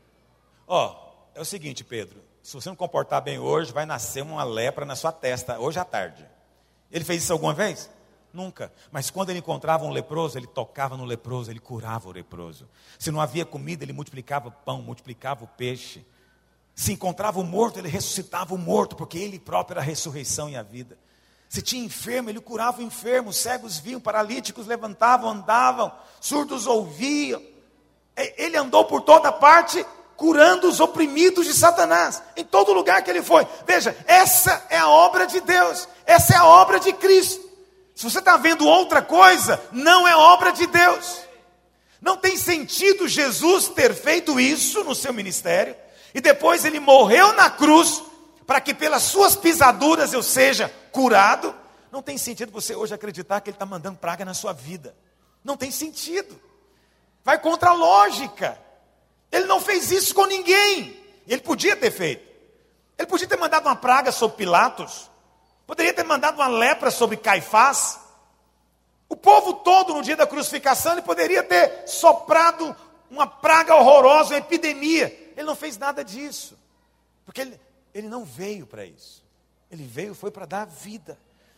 Ó, é o seguinte, Pedro, se você não comportar bem hoje, vai nascer uma lepra na sua testa, hoje à tarde. Ele fez isso alguma vez? Nunca. Mas quando ele encontrava um leproso, ele tocava no leproso, ele curava o leproso. Se não havia comida, ele multiplicava o pão, multiplicava o peixe. Se encontrava o morto, ele ressuscitava o morto, porque ele próprio era a ressurreição e a vida. Se tinha enfermo, ele curava o enfermo, cegos viam, paralíticos levantavam, andavam, surdos ouviam. Ele andou por toda parte, curando os oprimidos de Satanás, em todo lugar que ele foi. Veja, essa é a obra de Deus, essa é a obra de Cristo. Se você está vendo outra coisa, não é obra de Deus. Não tem sentido Jesus ter feito isso no seu ministério, e depois ele morreu na cruz, para que pelas suas pisaduras eu seja curado. Não tem sentido você hoje acreditar que ele está mandando praga na sua vida. Não tem sentido. Vai contra a lógica. Ele não fez isso com ninguém. Ele podia ter feito. Ele podia ter mandado uma praga sobre Pilatos. Poderia ter mandado uma lepra sobre Caifás. O povo todo no dia da crucificação, ele poderia ter soprado uma praga horrorosa, uma epidemia. Ele não fez nada disso. Porque ele, ele não veio para isso. Ele veio, foi para dar vida.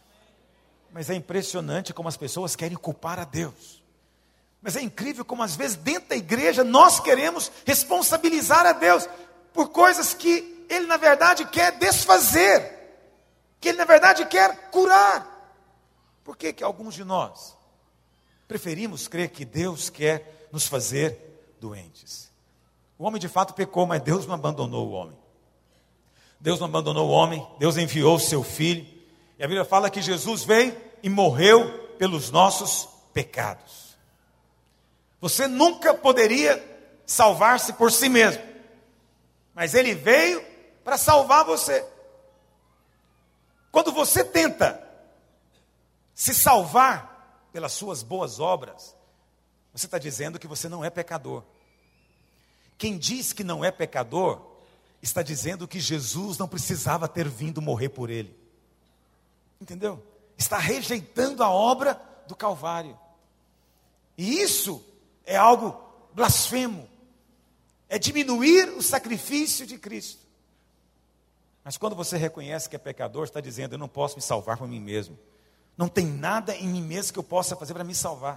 Mas é impressionante como as pessoas querem culpar a Deus. Mas é incrível como às vezes dentro da igreja nós queremos responsabilizar a Deus por coisas que Ele na verdade quer desfazer, que Ele na verdade quer curar. Por que que alguns de nós preferimos crer que Deus quer nos fazer doentes? O homem de fato pecou, mas Deus não abandonou o homem. Deus não abandonou o homem, Deus enviou o seu filho. E a Bíblia fala que Jesus veio e morreu pelos nossos pecados. Você nunca poderia salvar-se por si mesmo, mas Ele veio para salvar você. Quando você tenta se salvar pelas suas boas obras, você está dizendo que você não é pecador. Quem diz que não é pecador, está dizendo que Jesus não precisava ter vindo morrer por ele. Entendeu? Está rejeitando a obra do Calvário. E isso é algo blasfemo. É diminuir o sacrifício de Cristo. Mas quando você reconhece que é pecador, está dizendo, eu não posso me salvar por mim mesmo. Não tem nada em mim mesmo que eu possa fazer para me salvar.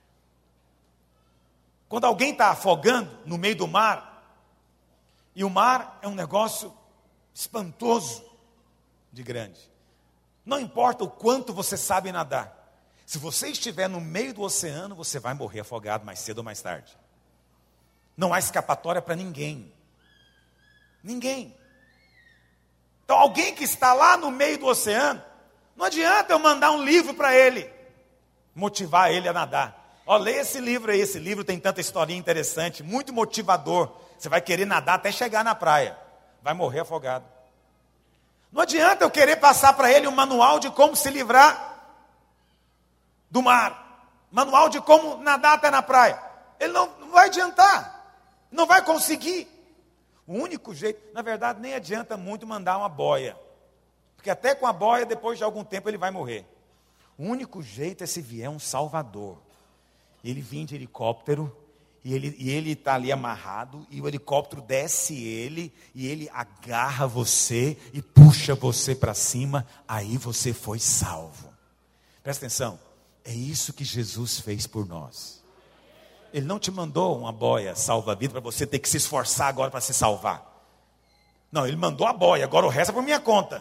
Quando alguém está afogando no meio do mar, e o mar é um negócio espantoso de grande. Não importa o quanto você sabe nadar. Se você estiver no meio do oceano, você vai morrer afogado mais cedo ou mais tarde. Não há escapatória para ninguém. Ninguém. Então alguém que está lá no meio do oceano, não adianta eu mandar um livro para ele, motivar ele a nadar. Ó, leia esse livro aí, esse livro tem tanta historinha interessante, muito motivador. Você vai querer nadar até chegar na praia. Vai morrer afogado. Não adianta eu querer passar para ele um manual de como se livrar do mar. Manual de como nadar até na praia. Ele não, não vai adiantar. Não vai conseguir. O único jeito, na verdade, nem adianta muito mandar uma boia. Porque até com a boia, depois de algum tempo, ele vai morrer. O único jeito é se vier um salvador. Ele vem de helicóptero, e ele e ele está ali amarrado, e o helicóptero desce ele, e ele agarra você, e puxa você para cima, aí você foi salvo. Presta atenção, é isso que Jesus fez por nós. Ele não te mandou uma boia salva-vida, para você ter que se esforçar agora para se salvar. Não, Ele mandou a boia, agora o resto é por minha conta.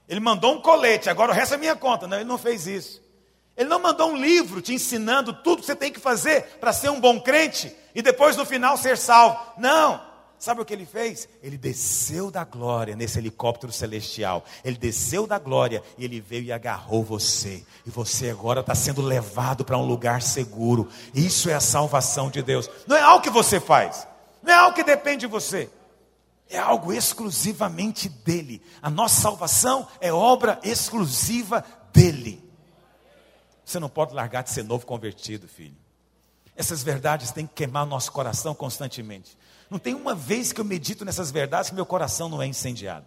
Ele mandou um colete, agora o resto é minha conta. Não, ele não fez isso. Ele não mandou um livro te ensinando tudo que você tem que fazer para ser um bom crente e depois no final ser salvo. Não. Sabe o que ele fez? Ele desceu da glória nesse helicóptero celestial. Ele desceu da glória e ele veio e agarrou você. E você agora está sendo levado para um lugar seguro. Isso é a salvação de Deus. Não é algo que você faz. Não é algo que depende de você. É algo exclusivamente dele. A nossa salvação é obra exclusiva dele. Você não pode largar de ser novo convertido, filho. Essas verdades têm que queimar nosso coração constantemente. Não tem uma vez que eu medito nessas verdades que meu coração não é incendiado.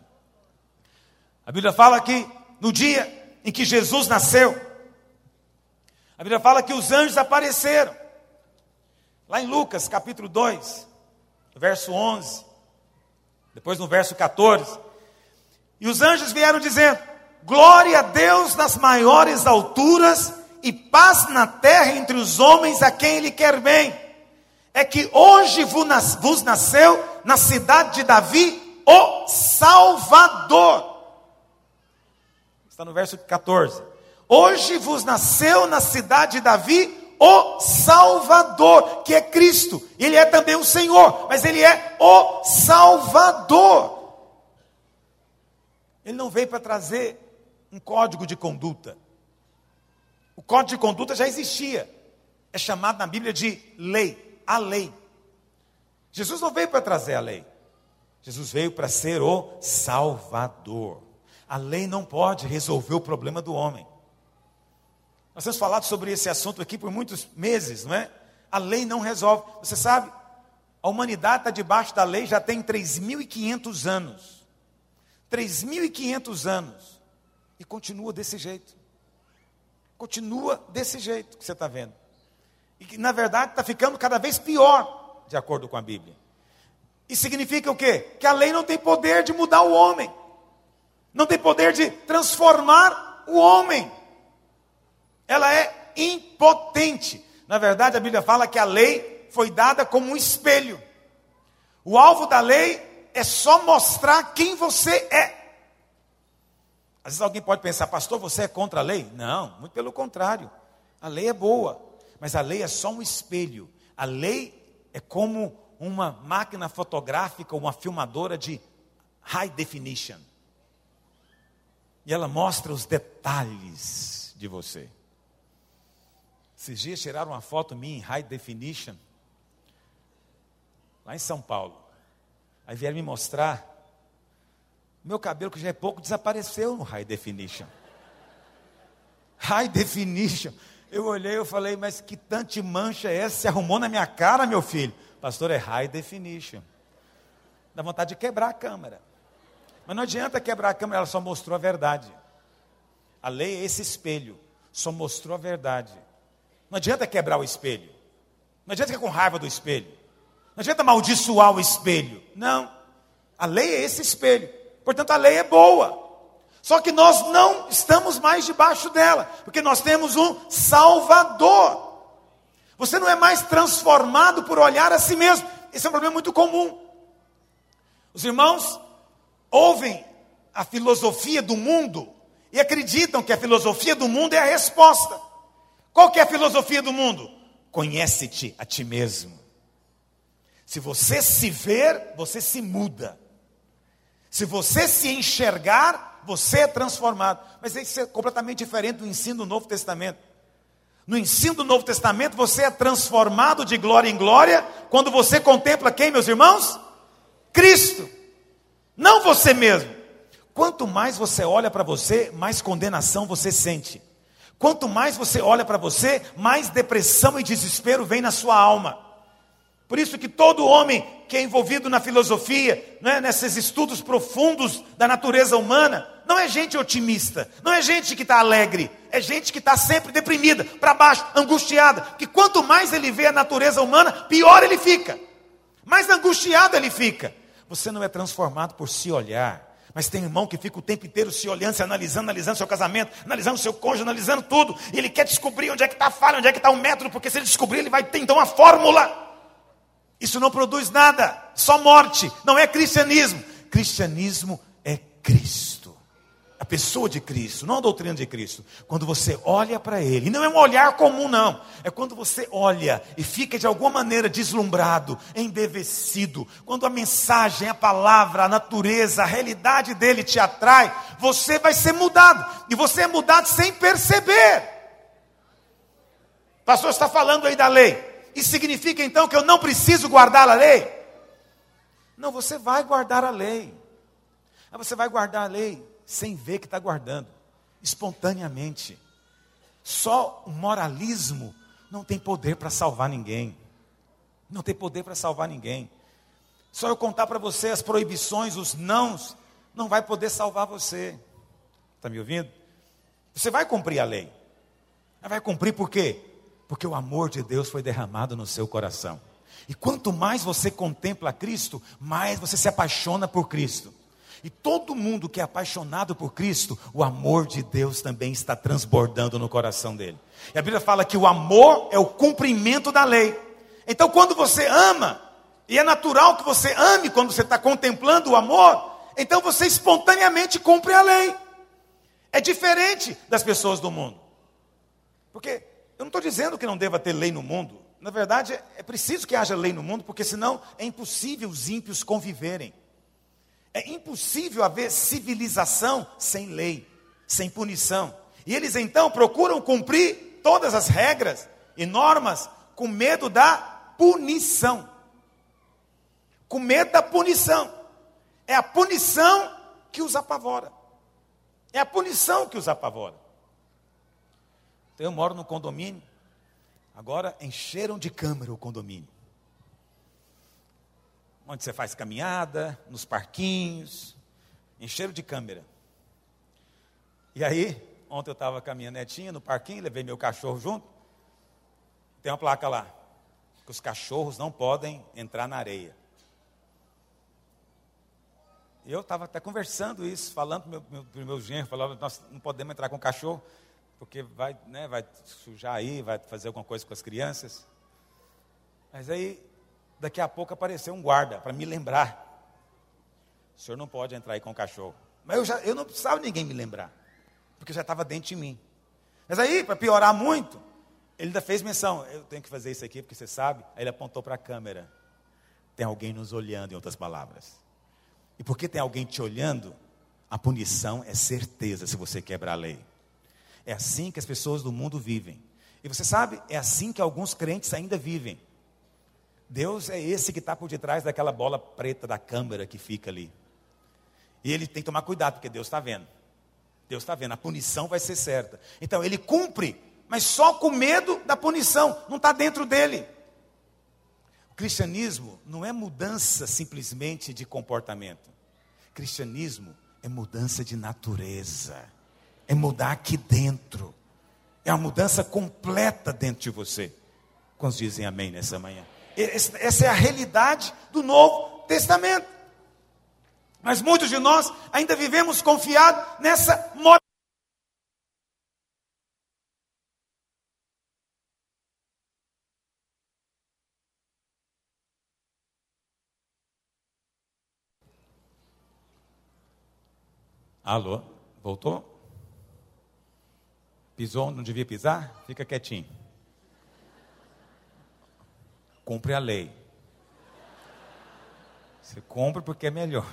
A Bíblia fala que no dia em que Jesus nasceu, a Bíblia fala que os anjos apareceram. Lá em Lucas capítulo dois, verso onze, depois no verso quatorze. E os anjos vieram dizendo: glória a Deus nas maiores alturas e paz na terra entre os homens a quem Ele quer bem. É que hoje vos nasceu na cidade de Davi o Salvador. Está no verso quatorze. Hoje vos nasceu na cidade de Davi o Salvador, que é Cristo. Ele é também o Senhor, mas Ele é o Salvador. Ele não veio para trazer um código de conduta. O código de conduta já existia. É chamado na Bíblia de lei. A lei. Jesus não veio para trazer a lei. Jesus veio para ser o Salvador. A lei não pode resolver o problema do homem. Nós temos falado sobre esse assunto aqui por muitos meses, não é? A lei não resolve. Você sabe, a humanidade está debaixo da lei já tem três mil e quinhentos anos. três mil e quinhentos anos. E continua desse jeito. Continua desse jeito que você está vendo. E que na verdade está ficando cada vez pior, de acordo com a Bíblia. E significa o quê? Que a lei não tem poder de mudar o homem. Não tem poder de transformar o homem. Ela é impotente. Na verdade a Bíblia fala que a lei foi dada como um espelho. O alvo da lei é só mostrar quem você é. Às vezes alguém pode pensar: pastor, você é contra a lei? Não, muito pelo contrário. A lei é boa. Mas a lei é só um espelho. A lei é como uma máquina fotográfica, uma filmadora de high definition. E ela mostra os detalhes de você. Esses dias tiraram uma foto minha em high definition, lá em São Paulo. Aí vieram me mostrar, meu cabelo que já é pouco desapareceu no high definition. High definition. Eu olhei e falei: mas que tanta mancha é essa? Se arrumou na minha cara, meu filho. Pastor, é high definition. Dá vontade de quebrar a câmera. Mas não adianta quebrar a câmera, ela só mostrou a verdade. A lei é esse espelho, só mostrou a verdade. Não adianta quebrar o espelho. Não adianta ficar com raiva do espelho. Não adianta amaldiçoar o espelho. Não. A lei é esse espelho. Portanto, a lei é boa. Só que nós não estamos mais debaixo dela, porque nós temos um Salvador. Você não é mais transformado por olhar a si mesmo. Esse é um problema muito comum. Os irmãos ouvem a filosofia do mundo e acreditam que a filosofia do mundo é a resposta. Qual que é a filosofia do mundo? Conhece-te a ti mesmo. Se você se ver, você se muda. Se você se enxergar, você é transformado. Mas isso é completamente diferente do ensino do Novo Testamento. No ensino do Novo Testamento, você é transformado de glória em glória quando você contempla quem, meus irmãos? Cristo. Não você mesmo. Quanto mais você olha para você, mais condenação você sente. Quanto mais você olha para você, mais depressão e desespero vem na sua alma. Por isso que todo homem que é envolvido na filosofia, não é, nesses estudos profundos da natureza humana, não é gente otimista, não é gente que está alegre, é gente que está sempre deprimida, para baixo, angustiada. Porque quanto mais ele vê a natureza humana, pior ele fica. Mais angustiado ele fica. Você não é transformado por se olhar. Mas tem irmão que fica o tempo inteiro se olhando, se analisando, analisando seu casamento, analisando seu cônjuge, analisando tudo. E ele quer descobrir onde é que está a falha, onde é que está o método, porque se ele descobrir, ele vai ter então a fórmula. Isso não produz nada, só morte. Não é cristianismo. Cristianismo é Cristo. a pessoa de Cristo, não a doutrina de Cristo. Quando você olha para Ele, e não é um olhar comum não, é quando você olha e fica de alguma maneira deslumbrado, embevecido, quando a mensagem, a palavra, a natureza, a realidade dele te atrai, você vai ser mudado, e você é mudado sem perceber. O pastor está falando aí da lei, isso significa então que eu não preciso guardar a lei? Não, você vai guardar a lei, mas você vai guardar a lei sem ver que está guardando, espontaneamente. Só o moralismo não tem poder para salvar ninguém. Não tem poder para salvar ninguém. Só eu contar para você as proibições, os nãos, não vai poder salvar você. Está me ouvindo? Você vai cumprir a lei. Mas vai cumprir por quê? Porque o amor de Deus foi derramado no seu coração. E quanto mais você contempla Cristo, mais você se apaixona por Cristo. E todo mundo que é apaixonado por Cristo, o amor de Deus também está transbordando no coração dele. E a Bíblia fala que o amor é o cumprimento da lei. Então quando você ama, e é natural que você ame quando você está contemplando o amor, então você espontaneamente cumpre a lei. É diferente das pessoas do mundo. Porque eu não estou dizendo que não deva ter lei no mundo. Na verdade, é preciso que haja lei no mundo, porque senão é impossível os ímpios conviverem. É impossível haver civilização sem lei, sem punição. E eles então procuram cumprir todas as regras e normas com medo da punição. Com medo da punição. É a punição que os apavora. É a punição que os apavora. Então eu moro no condomínio. Agora encheram de câmera o condomínio. Onde você faz caminhada, nos parquinhos, encheram de câmera. E aí, ontem eu estava com a minha netinha no parquinho, levei meu cachorro junto. Tem uma placa lá, que os cachorros não podem entrar na areia. E eu estava até conversando isso, falando para o meu, meu, meu genro, falava, nós não podemos entrar com o cachorro, porque vai, né, vai sujar aí, vai fazer alguma coisa com as crianças. Mas aí, daqui a pouco apareceu um guarda para me lembrar. O senhor não pode entrar aí com o cachorro. Mas eu, já, eu não precisava ninguém me lembrar, porque já estava dentro de mim. Mas aí, para piorar muito, ele ainda fez menção, eu tenho que fazer isso aqui, porque você sabe. Aí ele apontou para a câmera. Tem alguém nos olhando, em outras palavras. E porque tem alguém te olhando, a punição é certeza se você quebrar a lei. É assim que as pessoas do mundo vivem. E você sabe, é assim que alguns crentes ainda vivem. Deus é esse que está por detrás daquela bola preta da câmera que fica ali. E ele tem que tomar cuidado, porque Deus está vendo. Deus está vendo, a punição vai ser certa. Então ele cumpre, mas só com medo da punição, não está dentro dele. O cristianismo não é mudança simplesmente de comportamento. Cristianismo é mudança de natureza. É mudar aqui dentro. É uma mudança completa dentro de você. Quantos dizem amém nessa manhã? Essa é a realidade do Novo Testamento. Mas muitos de nós ainda vivemos confiados nessa moda. Alô? Voltou? Pisou onde não devia pisar? Fica quietinho. Cumpre a lei. Você cumpre porque é melhor.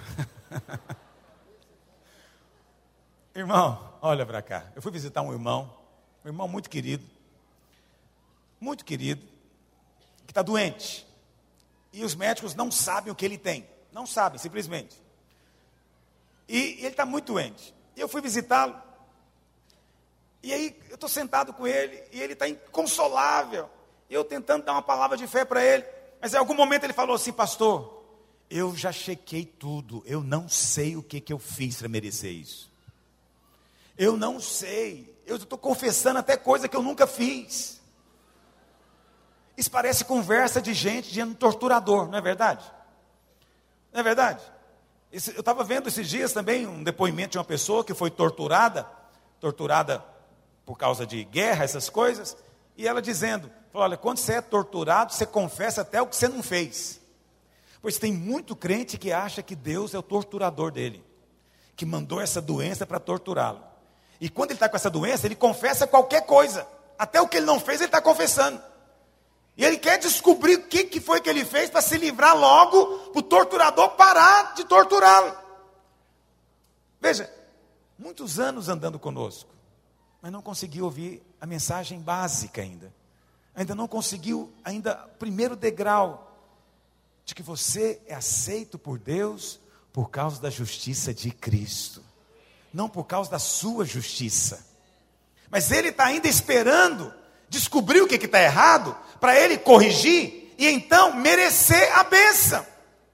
Irmão, olha para cá. Eu fui visitar um irmão, um irmão muito querido, muito querido, que está doente. E os médicos não sabem o que ele tem. Não sabem, simplesmente. E, e ele está muito doente. E eu fui visitá-lo. E aí eu estou sentado com ele, e ele está inconsolável. E eu tentando dar uma palavra de fé para ele. Mas em algum momento ele falou assim, pastor, eu já chequei tudo. Eu não sei o que, que eu fiz para merecer isso. Eu não sei. Eu estou confessando até coisa que eu nunca fiz. Isso parece conversa de gente, de um torturador, não é verdade? Não é verdade? Eu estava vendo esses dias também um depoimento de uma pessoa que foi torturada, torturada por causa de guerra, essas coisas, e ela dizendo, falou, olha, quando você é torturado, você confessa até o que você não fez. Pois tem muito crente que acha que Deus é o torturador dele. que mandou essa doença para torturá-lo. E quando ele está com essa doença, ele confessa qualquer coisa. Até o que ele não fez, ele está confessando. E ele quer descobrir o que, que foi que ele fez para se livrar logo, para o torturador parar de torturá-lo. Veja, muitos anos andando conosco, mas não conseguiu ouvir a mensagem básica ainda. Ainda não conseguiu, ainda, o primeiro degrau, de que você é aceito por Deus por causa da justiça de Cristo. Não por causa da sua justiça. Mas ele está ainda esperando descobrir o que está errado, para ele corrigir e então merecer a bênção.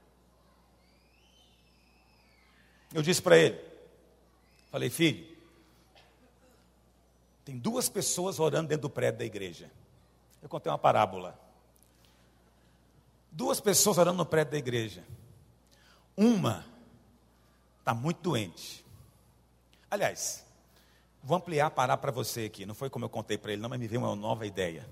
Eu disse para ele, falei, filho, tem duas pessoas orando dentro do prédio da igreja. Eu contei uma parábola. Duas pessoas orando no prédio da igreja. Uma está muito doente. Aliás, vou ampliar, parar para você aqui. Não foi como eu contei para ele, não, mas me veio uma nova ideia.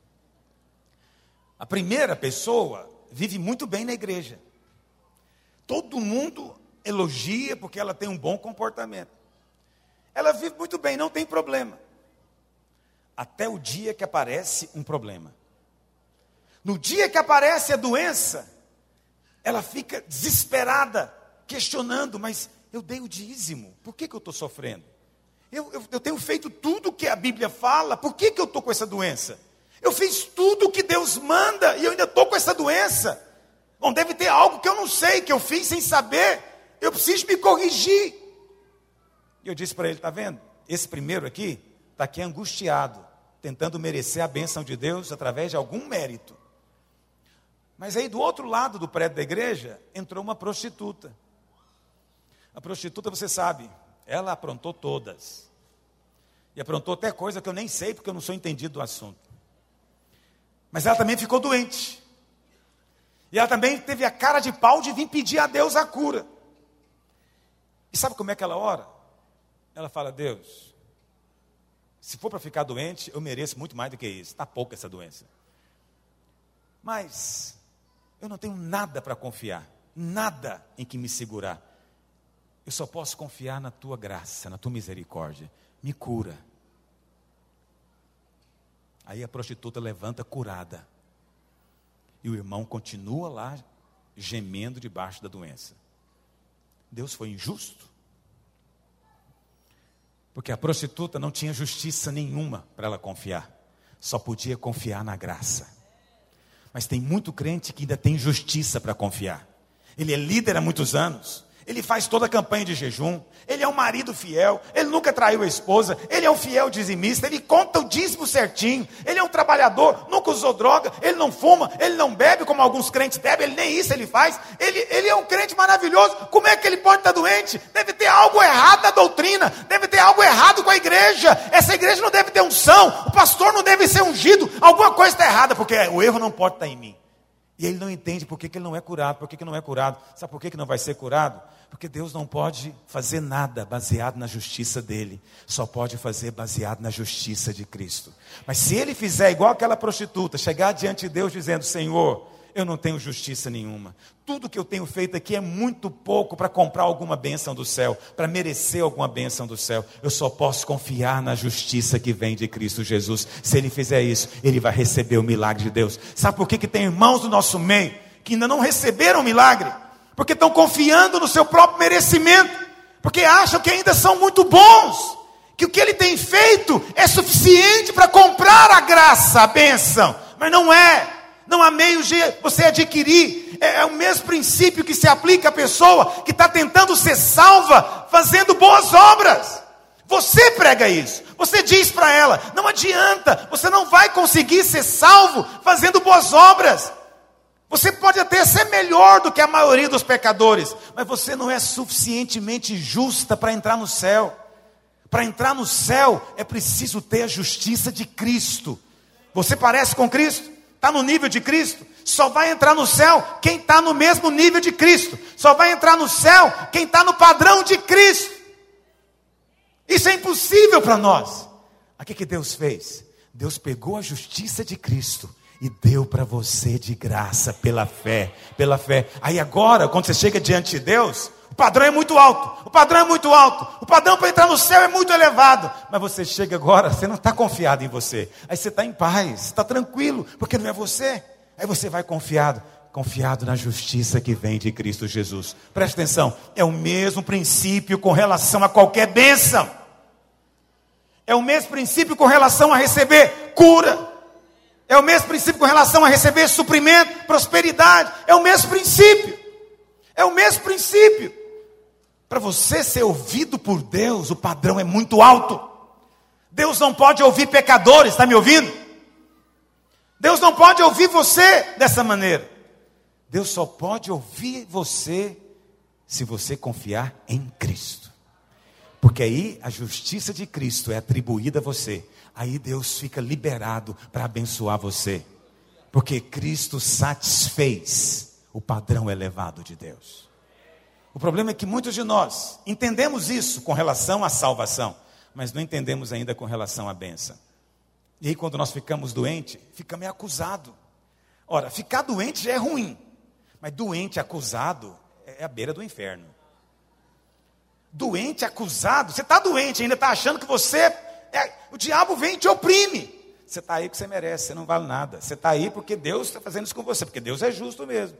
A primeira pessoa vive muito bem na igreja. Todo mundo elogia porque ela tem um bom comportamento. Ela vive muito bem, não tem problema. Até o dia que aparece um problema. No dia que aparece a doença, ela fica desesperada, questionando, mas eu dei o dízimo, por que, que eu estou sofrendo? Eu, eu, eu tenho feito tudo o que a Bíblia fala, por que, que eu estou com essa doença? Eu fiz tudo o que Deus manda e eu ainda estou com essa doença. Bom, deve ter algo que eu não sei, que eu fiz sem saber, eu preciso me corrigir. E eu disse para ele, está vendo? Esse primeiro aqui, está aqui angustiado, tentando merecer a bênção de Deus através de algum mérito. Mas aí do outro lado do prédio da igreja, entrou uma prostituta. A prostituta, você sabe, ela aprontou todas. E aprontou até coisa que eu nem sei, porque eu não sou entendido do assunto. Mas ela também ficou doente. E ela também teve a cara de pau de vir pedir a Deus a cura. E sabe como é que ela ora? Ela fala, Deus, se for para ficar doente, eu mereço muito mais do que isso. Está pouco essa doença. Mas eu não tenho nada para confiar. Nada em que me segurar. Eu só posso confiar na tua graça, na tua misericórdia. Me cura. Aí a prostituta levanta curada. E o irmão continua lá, gemendo debaixo da doença. Deus foi injusto? Porque a prostituta não tinha justiça nenhuma para ela confiar. Só podia confiar na graça. Mas tem muito crente que ainda tem justiça para confiar. Ele é líder há muitos anos. Ele faz toda a campanha de jejum. Ele é um marido fiel. Ele nunca traiu a esposa. Ele é um fiel dizimista. Ele conta o dízimo certinho. Ele é um trabalhador. Nunca usou droga. Ele não fuma. Ele não bebe como alguns crentes bebem. Ele nem isso ele faz. Ele, ele é um crente maravilhoso. Como é que ele pode estar doente? Deve ter algo errado na doutrina. Deve ter algo errado com a igreja. Essa igreja não deve ter unção. O pastor não deve ser ungido. Alguma coisa está errada. Porque o erro não pode estar em mim. E ele não entende por que, que ele não é curado. Por que, que não é curado? Sabe por que, que não vai ser curado? Porque Deus não pode fazer nada baseado na justiça dele. Só pode fazer baseado na justiça de Cristo. Mas se ele fizer igual aquela prostituta, chegar diante de Deus dizendo, Senhor, eu não tenho justiça nenhuma. Tudo que eu tenho feito aqui é muito pouco para comprar alguma bênção do céu, para merecer alguma bênção do céu. Eu só posso confiar na justiça que vem de Cristo Jesus. Se ele fizer isso, ele vai receber o milagre de Deus. Sabe por que, que tem irmãos do nosso meio que ainda não receberam o milagre? Porque estão confiando no seu próprio merecimento. Porque acham que ainda são muito bons. Que o que ele tem feito é suficiente para comprar a graça, a bênção. Mas não é. Não há meio de você adquirir. É, é o mesmo princípio que se aplica à pessoa que está tentando ser salva, fazendo boas obras. Você prega isso. Você diz para ela, não adianta. Você não vai conseguir ser salvo fazendo boas obras. Você pode até ser melhor do que a maioria dos pecadores, mas você não é suficientemente justa para entrar no céu. Para entrar no céu é preciso ter a justiça de Cristo. Você parece com Cristo? Está no nível de Cristo? Só vai entrar no céu quem está no mesmo nível de Cristo. Só vai entrar no céu quem está no padrão de Cristo. Isso é impossível para nós. O que que Deus fez? Deus pegou a justiça de Cristo e deu para você de graça, pela fé, pela fé. Aí agora, quando você chega diante de Deus, O padrão é muito alto, o padrão é muito alto, o padrão para entrar no céu é muito elevado. Mas você chega agora, você não está confiado em você. Aí você está em paz, está tranquilo, porque não é você. Aí você vai confiado, confiado na justiça que vem de Cristo Jesus. Presta atenção, é o mesmo princípio com relação a qualquer bênção. É o mesmo princípio com relação a receber cura. É o mesmo princípio com relação a receber suprimento, prosperidade. É o mesmo princípio. É o mesmo princípio. Para você ser ouvido por Deus, o padrão é muito alto. Deus não pode ouvir pecadores, está me ouvindo? Deus não pode ouvir você dessa maneira. Deus só pode ouvir você se você confiar em Cristo. Porque aí a justiça de Cristo é atribuída a você. Aí Deus fica liberado para abençoar você. Porque Cristo satisfez o padrão elevado de Deus. O problema é que muitos de nós entendemos isso com relação à salvação, mas não entendemos ainda com relação à bênção. E aí quando nós ficamos doentes, fica meio acusado. Ora, ficar doente já é ruim, mas doente acusado é a beira do inferno. Doente acusado, você está doente ainda, está achando que você, é, o diabo vem e te oprime. Você está aí porque você merece, você não vale nada. Você está aí porque Deus está fazendo isso com você, porque Deus é justo mesmo.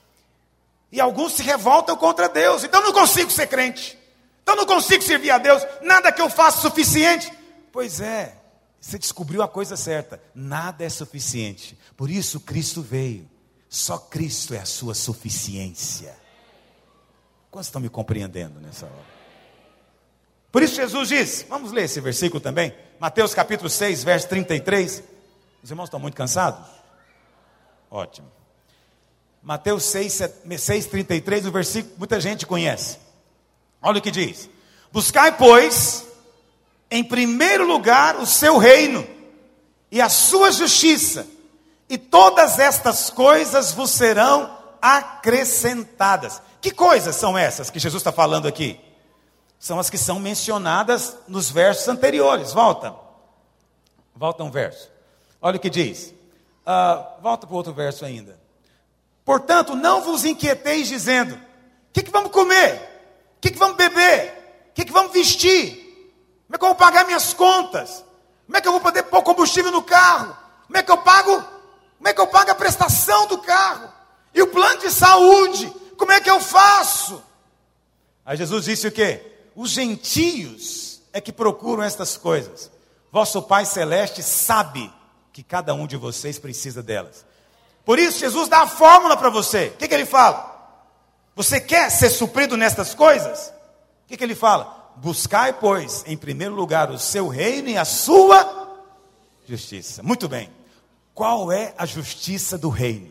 E alguns se revoltam contra Deus. Então eu não consigo ser crente. Então eu não consigo servir a Deus. Nada que eu faça é suficiente. Pois é, você descobriu a coisa certa. Nada é suficiente. Por isso Cristo veio. Só Cristo é a sua suficiência. Quantos estão me compreendendo nessa hora? Por isso Jesus diz, vamos ler esse versículo também. Mateus capítulo seis, verso trinta e três. Os irmãos estão muito cansados? Ótimo. Mateus seis, trinta e três, o versículo que muita gente conhece. Olha o que diz. Buscai, pois, em primeiro lugar o seu reino e a sua justiça, e todas estas coisas vos serão acrescentadas. Que coisas são essas que Jesus está falando aqui? São as que são mencionadas nos versos anteriores. Volta. Volta um verso. Olha o que diz. Uh, volta para o outro verso ainda. Portanto, não vos inquieteis dizendo, o que, que vamos comer? O que, que vamos beber? O que, que vamos vestir? Como é que eu vou pagar minhas contas? Como é que eu vou poder pôr combustível no carro? Como é que eu pago? Como é que eu pago a prestação do carro? E o plano de saúde? Como é que eu faço? Aí Jesus disse o quê? Os gentios é que procuram estas coisas. Vosso Pai Celeste sabe que cada um de vocês precisa delas. Por isso Jesus dá a fórmula para você. O que, que ele fala? Você quer ser suprido nestas coisas? O que, que ele fala? Buscai, pois, em primeiro lugar o seu reino e a sua justiça. Muito bem. Qual é a justiça do reino?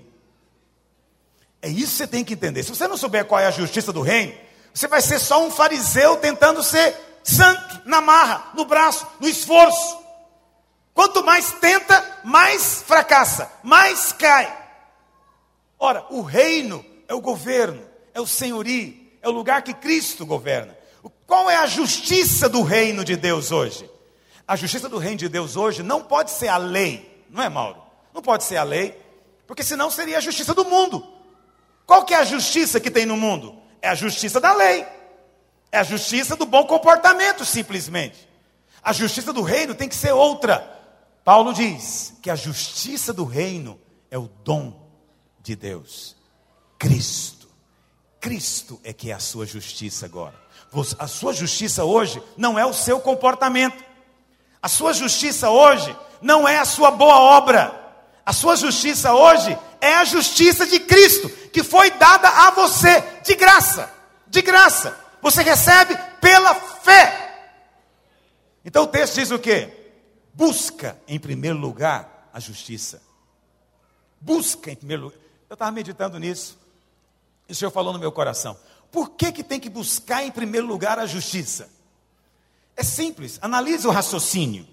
É isso que você tem que entender. Se você não souber qual é a justiça do reino, você vai ser só um fariseu tentando ser santo, na marra, no braço, no esforço. Quanto mais tenta, mais fracassa, mais cai. Ora, o reino é o governo, é o senhorio, é o lugar que Cristo governa. Qual é a justiça do reino de Deus hoje? A justiça do reino de Deus hoje não pode ser a lei, não é, Mauro? Não pode ser a lei, porque senão seria a justiça do mundo. Qual que é a justiça que tem no mundo? É a justiça da lei. É a justiça do bom comportamento, simplesmente. A justiça do reino tem que ser outra. Paulo diz que a justiça do reino é o dom de Deus. Cristo. Cristo é que é a sua justiça agora. A sua justiça hoje não é o seu comportamento. A sua justiça hoje não é a sua boa obra. A sua justiça hoje é a justiça de Cristo, que foi dada a você, de graça, de graça. Você recebe pela fé. Então o texto diz o quê? Busca em primeiro lugar a justiça. Busca em primeiro lugar. Eu estava meditando nisso, e o Senhor falou no meu coração. Por que que tem que buscar em primeiro lugar a justiça? É simples, analise o raciocínio.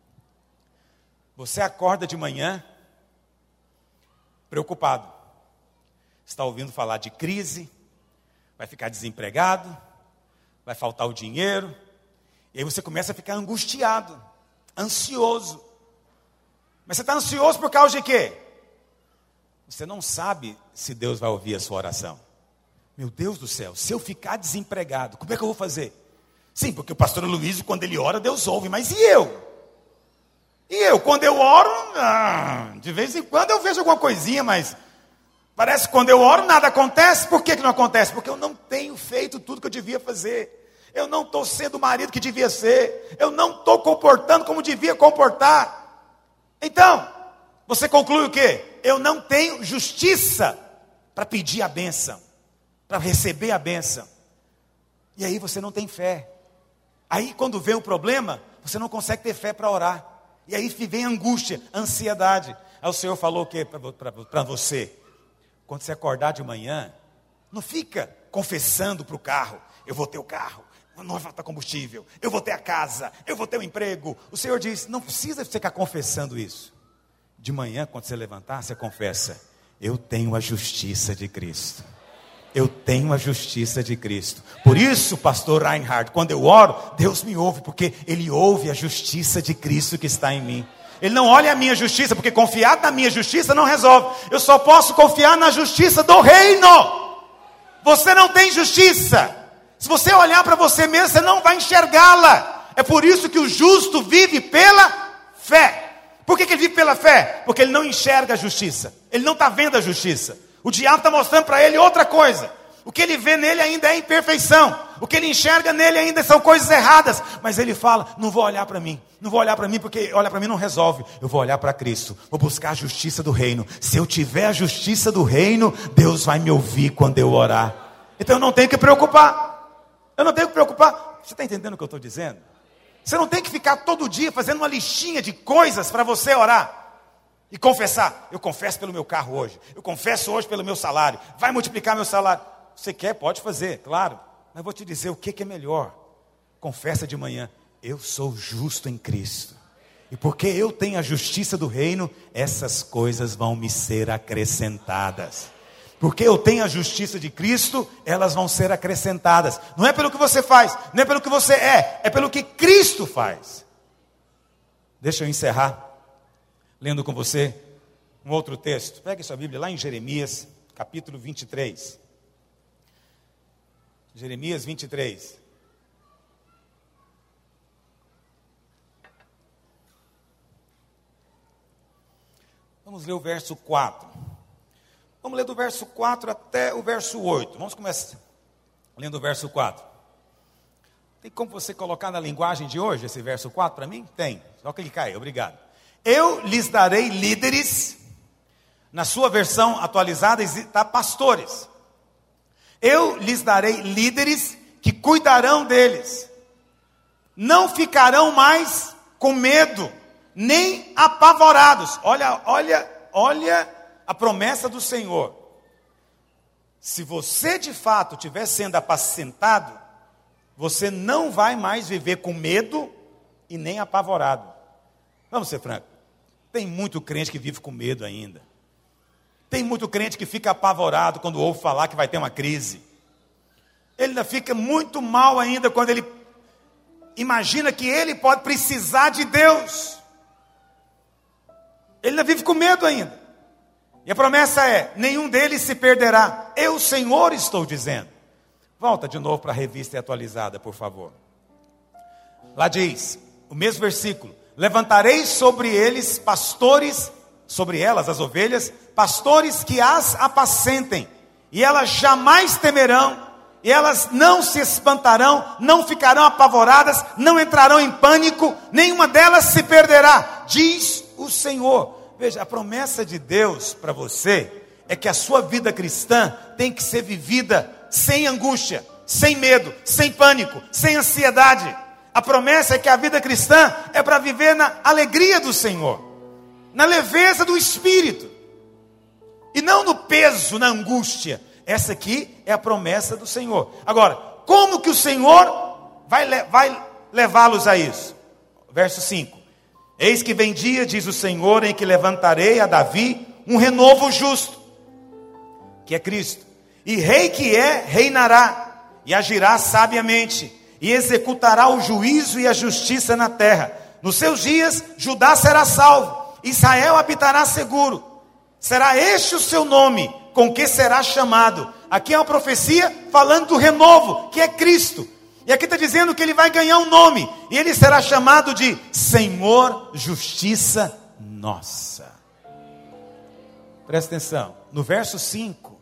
Você acorda de manhã preocupado. Está ouvindo falar de crise, vai ficar desempregado, vai faltar o dinheiro, e aí você começa a ficar angustiado, ansioso. Mas você está ansioso por causa de quê? Você não sabe se Deus vai ouvir a sua oração. Meu Deus do céu, se eu ficar desempregado, como é que eu vou fazer? Sim, porque o pastor Luiz, quando ele ora, Deus ouve, mas e eu? E eu, quando eu oro, ah, de vez em quando eu vejo alguma coisinha, mas parece que quando eu oro nada acontece. Por que que não acontece? Porque eu não tenho feito tudo que eu devia fazer. Eu não estou sendo o marido que devia ser. Eu não estou comportando como devia comportar. Então, você conclui o quê? Eu não tenho justiça para pedir a bênção, para receber a bênção. E aí você não tem fé. Aí quando vem o problema, você não consegue ter fé para orar. E aí vem a angústia, a ansiedade. Aí o Senhor falou o quê para você? Quando você acordar de manhã, não fica confessando para o carro: eu vou ter o carro, não vai faltar combustível, eu vou ter a casa, eu vou ter o emprego. O Senhor diz, não precisa ficar confessando isso. De manhã, quando você levantar, você confessa: eu tenho a justiça de Cristo. Eu tenho a justiça de Cristo. Por isso, pastor Reinhard, quando eu oro, Deus me ouve, porque Ele ouve a justiça de Cristo que está em mim. Ele não olha a minha justiça, porque confiar na minha justiça não resolve. Eu só posso confiar na justiça do reino. Você não tem justiça. Se você olhar para você mesmo, você não vai enxergá-la. É por isso que o justo vive pela fé. Por que que ele vive pela fé? Porque ele não enxerga a justiça. Ele não está vendo a justiça. O diabo está mostrando para ele outra coisa. O que ele vê nele ainda é imperfeição. O que ele enxerga nele ainda são coisas erradas. Mas ele fala, não vou olhar para mim. Não vou olhar para mim porque olhar para mim não resolve. Eu vou olhar para Cristo. Vou buscar a justiça do reino. Se eu tiver a justiça do reino, Deus vai me ouvir quando eu orar. Então eu não tenho que preocupar. Eu não tenho que preocupar. Você está entendendo o que eu estou dizendo? Você não tem que ficar todo dia fazendo uma listinha de coisas para você orar. E confessar, eu confesso pelo meu carro hoje, eu confesso hoje pelo meu salário, vai multiplicar meu salário. Você quer, pode fazer, claro, mas vou te dizer o que, que é melhor. Confessa de manhã, eu sou justo em Cristo, e porque eu tenho a justiça do reino, essas coisas vão me ser acrescentadas. Porque eu tenho a justiça de Cristo, elas vão ser acrescentadas. Não é pelo que você faz, não é pelo que você é, é pelo que Cristo faz. Deixa eu encerrar lendo com você um outro texto. Pegue sua Bíblia lá em Jeremias, capítulo vinte e três. Jeremias vinte e três. Vamos ler o verso quatro. Vamos ler do verso quatro até o verso oito. Vamos começar lendo o verso quatro. Tem como você colocar na linguagem de hoje esse verso quatro para mim? Tem. Só clicar aí, obrigado. Eu lhes darei líderes, na sua versão atualizada está pastores. Eu lhes darei líderes que cuidarão deles. Não ficarão mais com medo, nem apavorados. Olha, olha, olha a promessa do Senhor. Se você de fato estiver sendo apacentado, você não vai mais viver com medo e nem apavorado. Vamos ser francos. Tem muito crente que vive com medo ainda. Tem muito crente que fica apavorado quando ouve falar que vai ter uma crise. Ele ainda fica muito mal ainda quando ele imagina que ele pode precisar de Deus. Ele ainda vive com medo ainda. E a promessa é, nenhum deles se perderá. Eu, Senhor, estou dizendo. Volta de novo para a revista atualizada, por favor. Lá diz, o mesmo versículo. Levantarei sobre eles pastores, sobre elas as ovelhas, pastores que as apacentem, e elas jamais temerão, e elas não se espantarão, não ficarão apavoradas, não entrarão em pânico, nenhuma delas se perderá, diz o Senhor. Veja, a promessa de Deus para você é que a sua vida cristã tem que ser vivida sem angústia, sem medo, sem pânico, sem ansiedade. A promessa é que a vida cristã é para viver na alegria do Senhor, na leveza do Espírito, e não no peso, na angústia. Essa aqui é a promessa do Senhor. Agora, como que o Senhor vai, vai levá-los a isso? Verso cinco. Eis que vem dia, diz o Senhor, em que levantarei a Davi um renovo justo, que é Cristo. E rei que é, reinará, e agirá sabiamente, e executará o juízo e a justiça na terra. Nos seus dias, Judá será salvo, Israel habitará seguro. Será este o seu nome, com que será chamado. Aqui é uma profecia falando do renovo, que é Cristo. E aqui está dizendo que ele vai ganhar um nome, e ele será chamado de Senhor Justiça Nossa. Presta atenção, no verso cinco,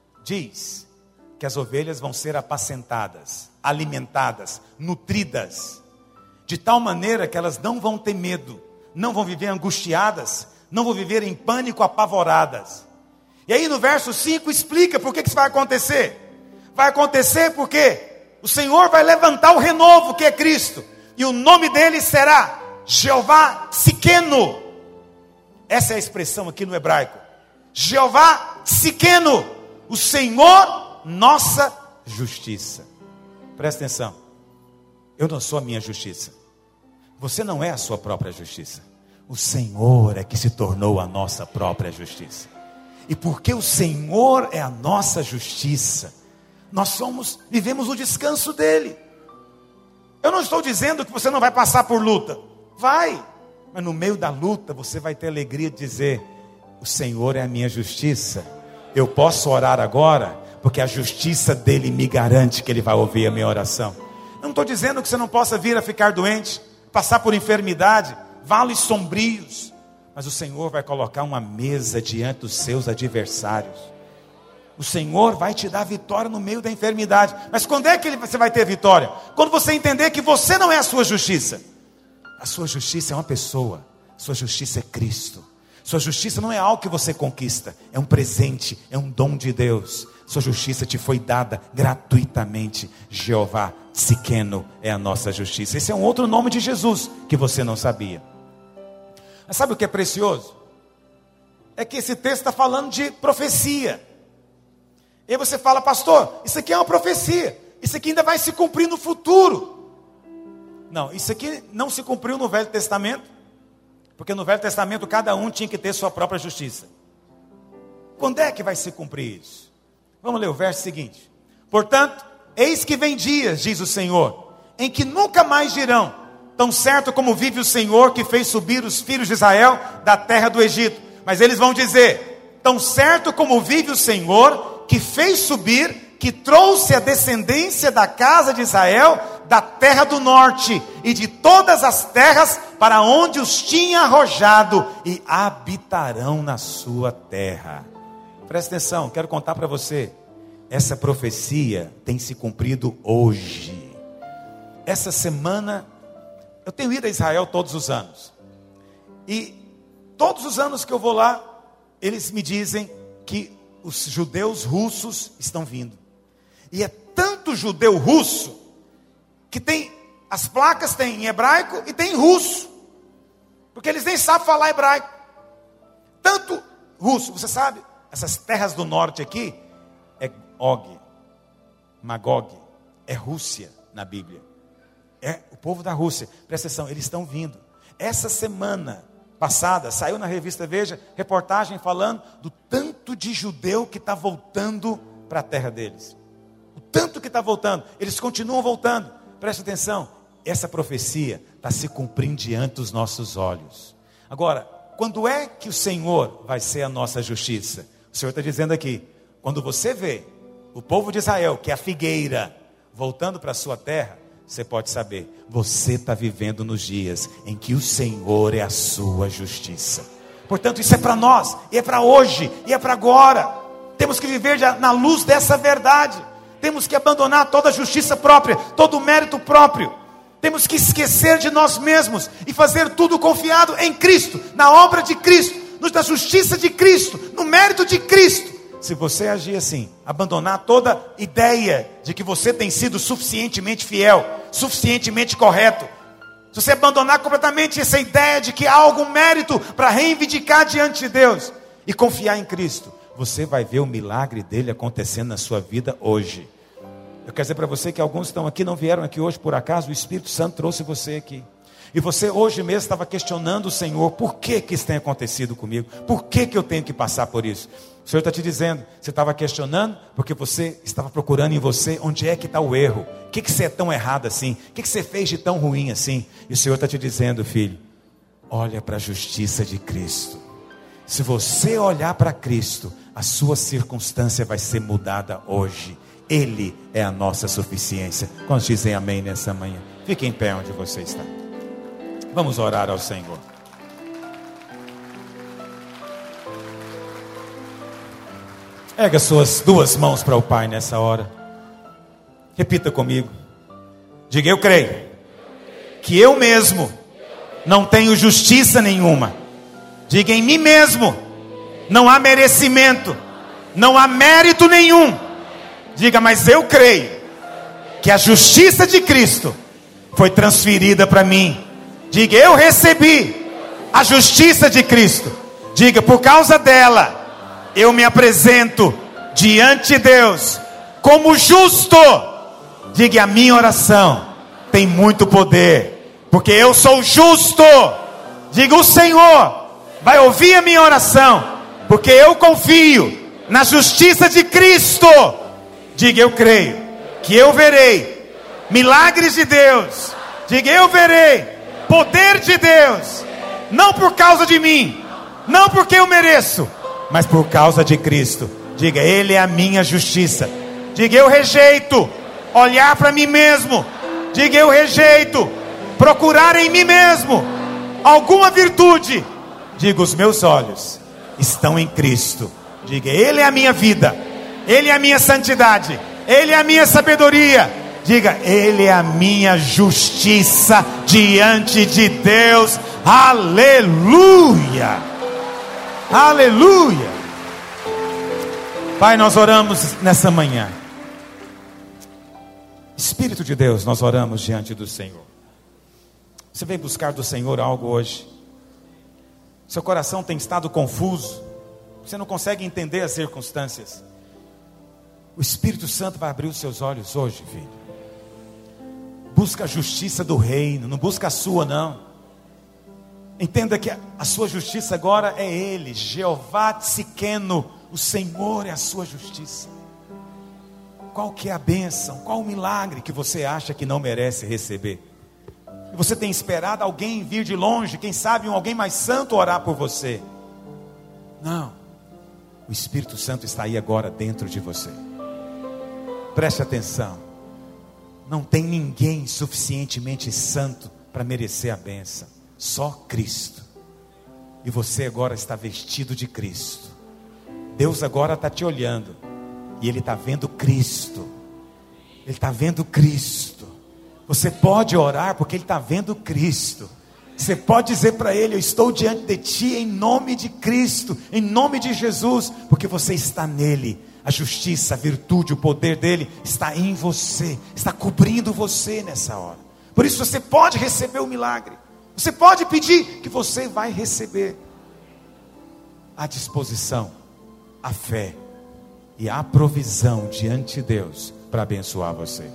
diz que as ovelhas vão ser apacentadas, alimentadas, nutridas, de tal maneira que elas não vão ter medo, não vão viver angustiadas, não vão viver em pânico, apavoradas. E aí no verso cinco explica por que isso vai acontecer. Vai acontecer porque o Senhor vai levantar o renovo, que é Cristo, e o nome dele será Jeová Tsidkenu. Essa é a expressão aqui no hebraico. Jeová Tsidkenu, o Senhor nossa justiça. Presta atenção, eu não sou a minha justiça, você não é a sua própria justiça, o Senhor é que se tornou a nossa própria justiça. E porque o Senhor é a nossa justiça, nós somos, vivemos o descanso dele. Eu não estou dizendo que você não vai passar por luta, vai, mas no meio da luta você vai ter alegria de dizer: o Senhor é a minha justiça, eu posso orar agora, porque a justiça dele me garante que ele vai ouvir a minha oração. Eu não estou dizendo que você não possa vir a ficar doente, passar por enfermidade, vales sombrios, mas o Senhor vai colocar uma mesa diante dos seus adversários. O Senhor vai te dar vitória no meio da enfermidade. Mas quando é que você vai ter vitória? Quando você entender que você não é a sua justiça. A sua justiça é uma pessoa, a sua justiça é Cristo. Sua justiça não é algo que você conquista, é um presente, é um dom de Deus. Sua justiça te foi dada gratuitamente. Jeová Tsidkenu é a nossa justiça. Esse é um outro nome de Jesus que você não sabia. Mas sabe o que é precioso? É que esse texto está falando de profecia. E aí você fala: pastor, isso aqui é uma profecia, isso aqui ainda vai se cumprir no futuro. Não, isso aqui não se cumpriu no Velho Testamento, porque no Velho Testamento cada um tinha que ter sua própria justiça. Quando é que vai se cumprir isso? Vamos ler o verso seguinte. Portanto, eis que vem dias, diz o Senhor, em que nunca mais dirão: tão certo como vive o Senhor que fez subir os filhos de Israel da terra do Egito. Mas eles vão dizer: tão certo como vive o Senhor que fez subir, que trouxe a descendência da casa de Israel da terra do norte e de todas as terras para onde os tinha arrojado, e habitarão na sua terra. Presta atenção, quero contar para você, essa profecia tem se cumprido hoje. Essa semana eu tenho ido a Israel todos os anos, e todos os anos que eu vou lá, eles me dizem que os judeus russos estão vindo. E é tanto judeu russo, que tem, as placas tem em hebraico e tem em russo, porque eles nem sabem falar hebraico. Tanto russo, você sabe, essas terras do norte aqui, é Og, Magog, é Rússia na Bíblia. É o povo da Rússia. Presta atenção, eles estão vindo. Essa semana passada, saiu na revista Veja, reportagem falando do tanto de judeu que está voltando para a terra deles. O tanto que está voltando, eles continuam voltando. Presta atenção, essa profecia está se cumprindo diante dos nossos olhos. Agora, quando é que o Senhor vai ser a nossa justiça? O Senhor está dizendo aqui, quando você vê o povo de Israel, que é a figueira, voltando para a sua terra, você pode saber, você está vivendo nos dias em que o Senhor é a sua justiça. Portanto, isso é para nós, e é para hoje, e é para agora. Temos que viver já na luz dessa verdade. Temos que abandonar toda a justiça própria, todo o mérito próprio. Temos que esquecer de nós mesmos e fazer tudo confiado em Cristo, na obra de Cristo, na justiça de Cristo, no mérito de Cristo. Se você agir assim, abandonar toda ideia de que você tem sido suficientemente fiel, suficientemente correto, se você abandonar completamente essa ideia de que há algum mérito para reivindicar diante de Deus e confiar em Cristo, você vai ver o milagre dele acontecendo na sua vida hoje. Eu quero dizer para você que alguns estão aqui, não vieram aqui hoje por acaso, o Espírito Santo trouxe você aqui. E você hoje mesmo estava questionando o Senhor, por que que isso tem acontecido comigo? Por que que eu tenho que passar por isso? O Senhor está te dizendo, você estava questionando, porque você estava procurando em você, onde é que está o erro? O que que você é tão errado assim? O que que você fez de tão ruim assim? E o Senhor está te dizendo, filho, olha para a justiça de Cristo. Se você olhar para Cristo, a sua circunstância vai ser mudada hoje. Ele é a nossa suficiência. Quantos dizem amém nessa manhã? Fique em pé onde você está. Vamos orar ao Senhor. Erga suas duas mãos para o Pai nessa hora. Repita comigo. Diga: eu creio que eu mesmo não tenho justiça nenhuma. Diga: em mim mesmo não há merecimento, não há mérito nenhum. Diga: mas eu creio que a justiça de Cristo foi transferida para mim. Diga: eu recebi a justiça de Cristo. Diga: por causa dela eu me apresento diante de Deus como justo. Diga: a minha oração tem muito poder, porque eu sou justo. Diga: o Senhor vai ouvir a minha oração, porque eu confio na justiça de Cristo. Diga: eu creio que eu verei milagres de Deus. Diga: eu verei poder de Deus, não por causa de mim, não porque eu mereço, mas por causa de Cristo. Diga: Ele é a minha justiça. Diga: eu rejeito olhar para mim mesmo. Diga: eu rejeito procurar em mim mesmo alguma virtude. Diga: os meus olhos estão em Cristo. Diga: Ele é a minha vida, Ele é a minha santidade, Ele é a minha sabedoria. Diga: Ele é a minha justiça diante de Deus. Aleluia, aleluia. Pai, nós oramos nessa manhã. Espírito de Deus, nós oramos diante do Senhor. Você vem buscar do Senhor algo hoje. Seu coração tem estado confuso, você não consegue entender as circunstâncias. O Espírito Santo vai abrir os seus olhos hoje, filho. Busca a justiça do reino, não busca a sua não. Entenda que a sua justiça agora é Ele, Jeová Tsidkenu. O Senhor é a sua justiça. Qual que é a bênção, qual o milagre que você acha que não merece receber? E você tem esperado alguém vir de longe, quem sabe um alguém mais santo orar por você? Não, o Espírito Santo está aí agora dentro de você. Preste atenção. Não tem ninguém suficientemente santo para merecer a bênção. Só Cristo. E você agora está vestido de Cristo. Deus agora está te olhando. E Ele está vendo Cristo. Ele está vendo Cristo. Você pode orar porque Ele está vendo Cristo. Você pode dizer para Ele: eu estou diante de Ti em nome de Cristo, em nome de Jesus, porque você está nele. A justiça, a virtude, o poder dele está em você, está cobrindo você nessa hora. Por isso você pode receber o milagre. Você pode pedir, que você vai receber. A disposição, a fé e a provisão diante de Deus para abençoar você.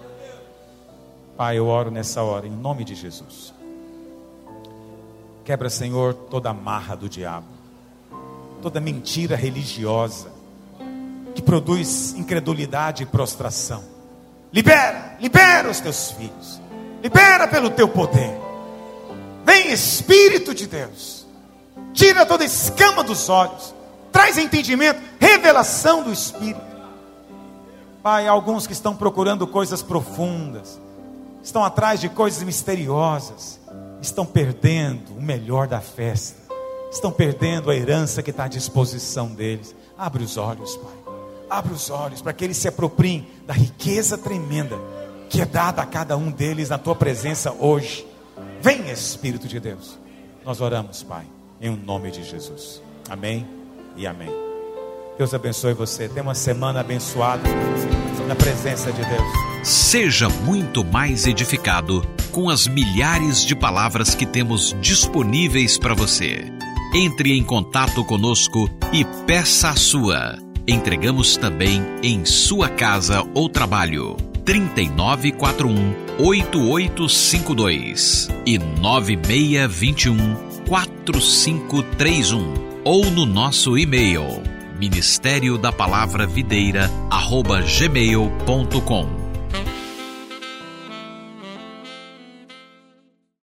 Pai, eu oro nessa hora em nome de Jesus. Quebra, Senhor, toda amarra do diabo, toda mentira religiosa que produz incredulidade e prostração. Libera, libera os teus filhos. Libera pelo teu poder. Vem, Espírito de Deus. Tira toda escama dos olhos. Traz entendimento, revelação do Espírito. Pai, alguns que estão procurando coisas profundas, estão atrás de coisas misteriosas, estão perdendo o melhor da festa, estão perdendo a herança que está à disposição deles. Abre os olhos, Pai. Abre os olhos para que eles se apropriem da riqueza tremenda que é dada a cada um deles na tua presença hoje. Vem, Espírito de Deus. Nós oramos, Pai, em o nome de Jesus. Amém e amém. Deus abençoe você. Tenha uma semana abençoada na presença de Deus. Seja muito mais edificado com as milhares de palavras que temos disponíveis para você. Entre em contato conosco e peça a sua. Entregamos também em sua casa ou trabalho. trinta e nove quarenta e um, oitenta e oito cinquenta e dois e nove seis dois um, quatro cinco três um, ou no nosso e-mail ministério da palavra videira arroba gmail ponto com.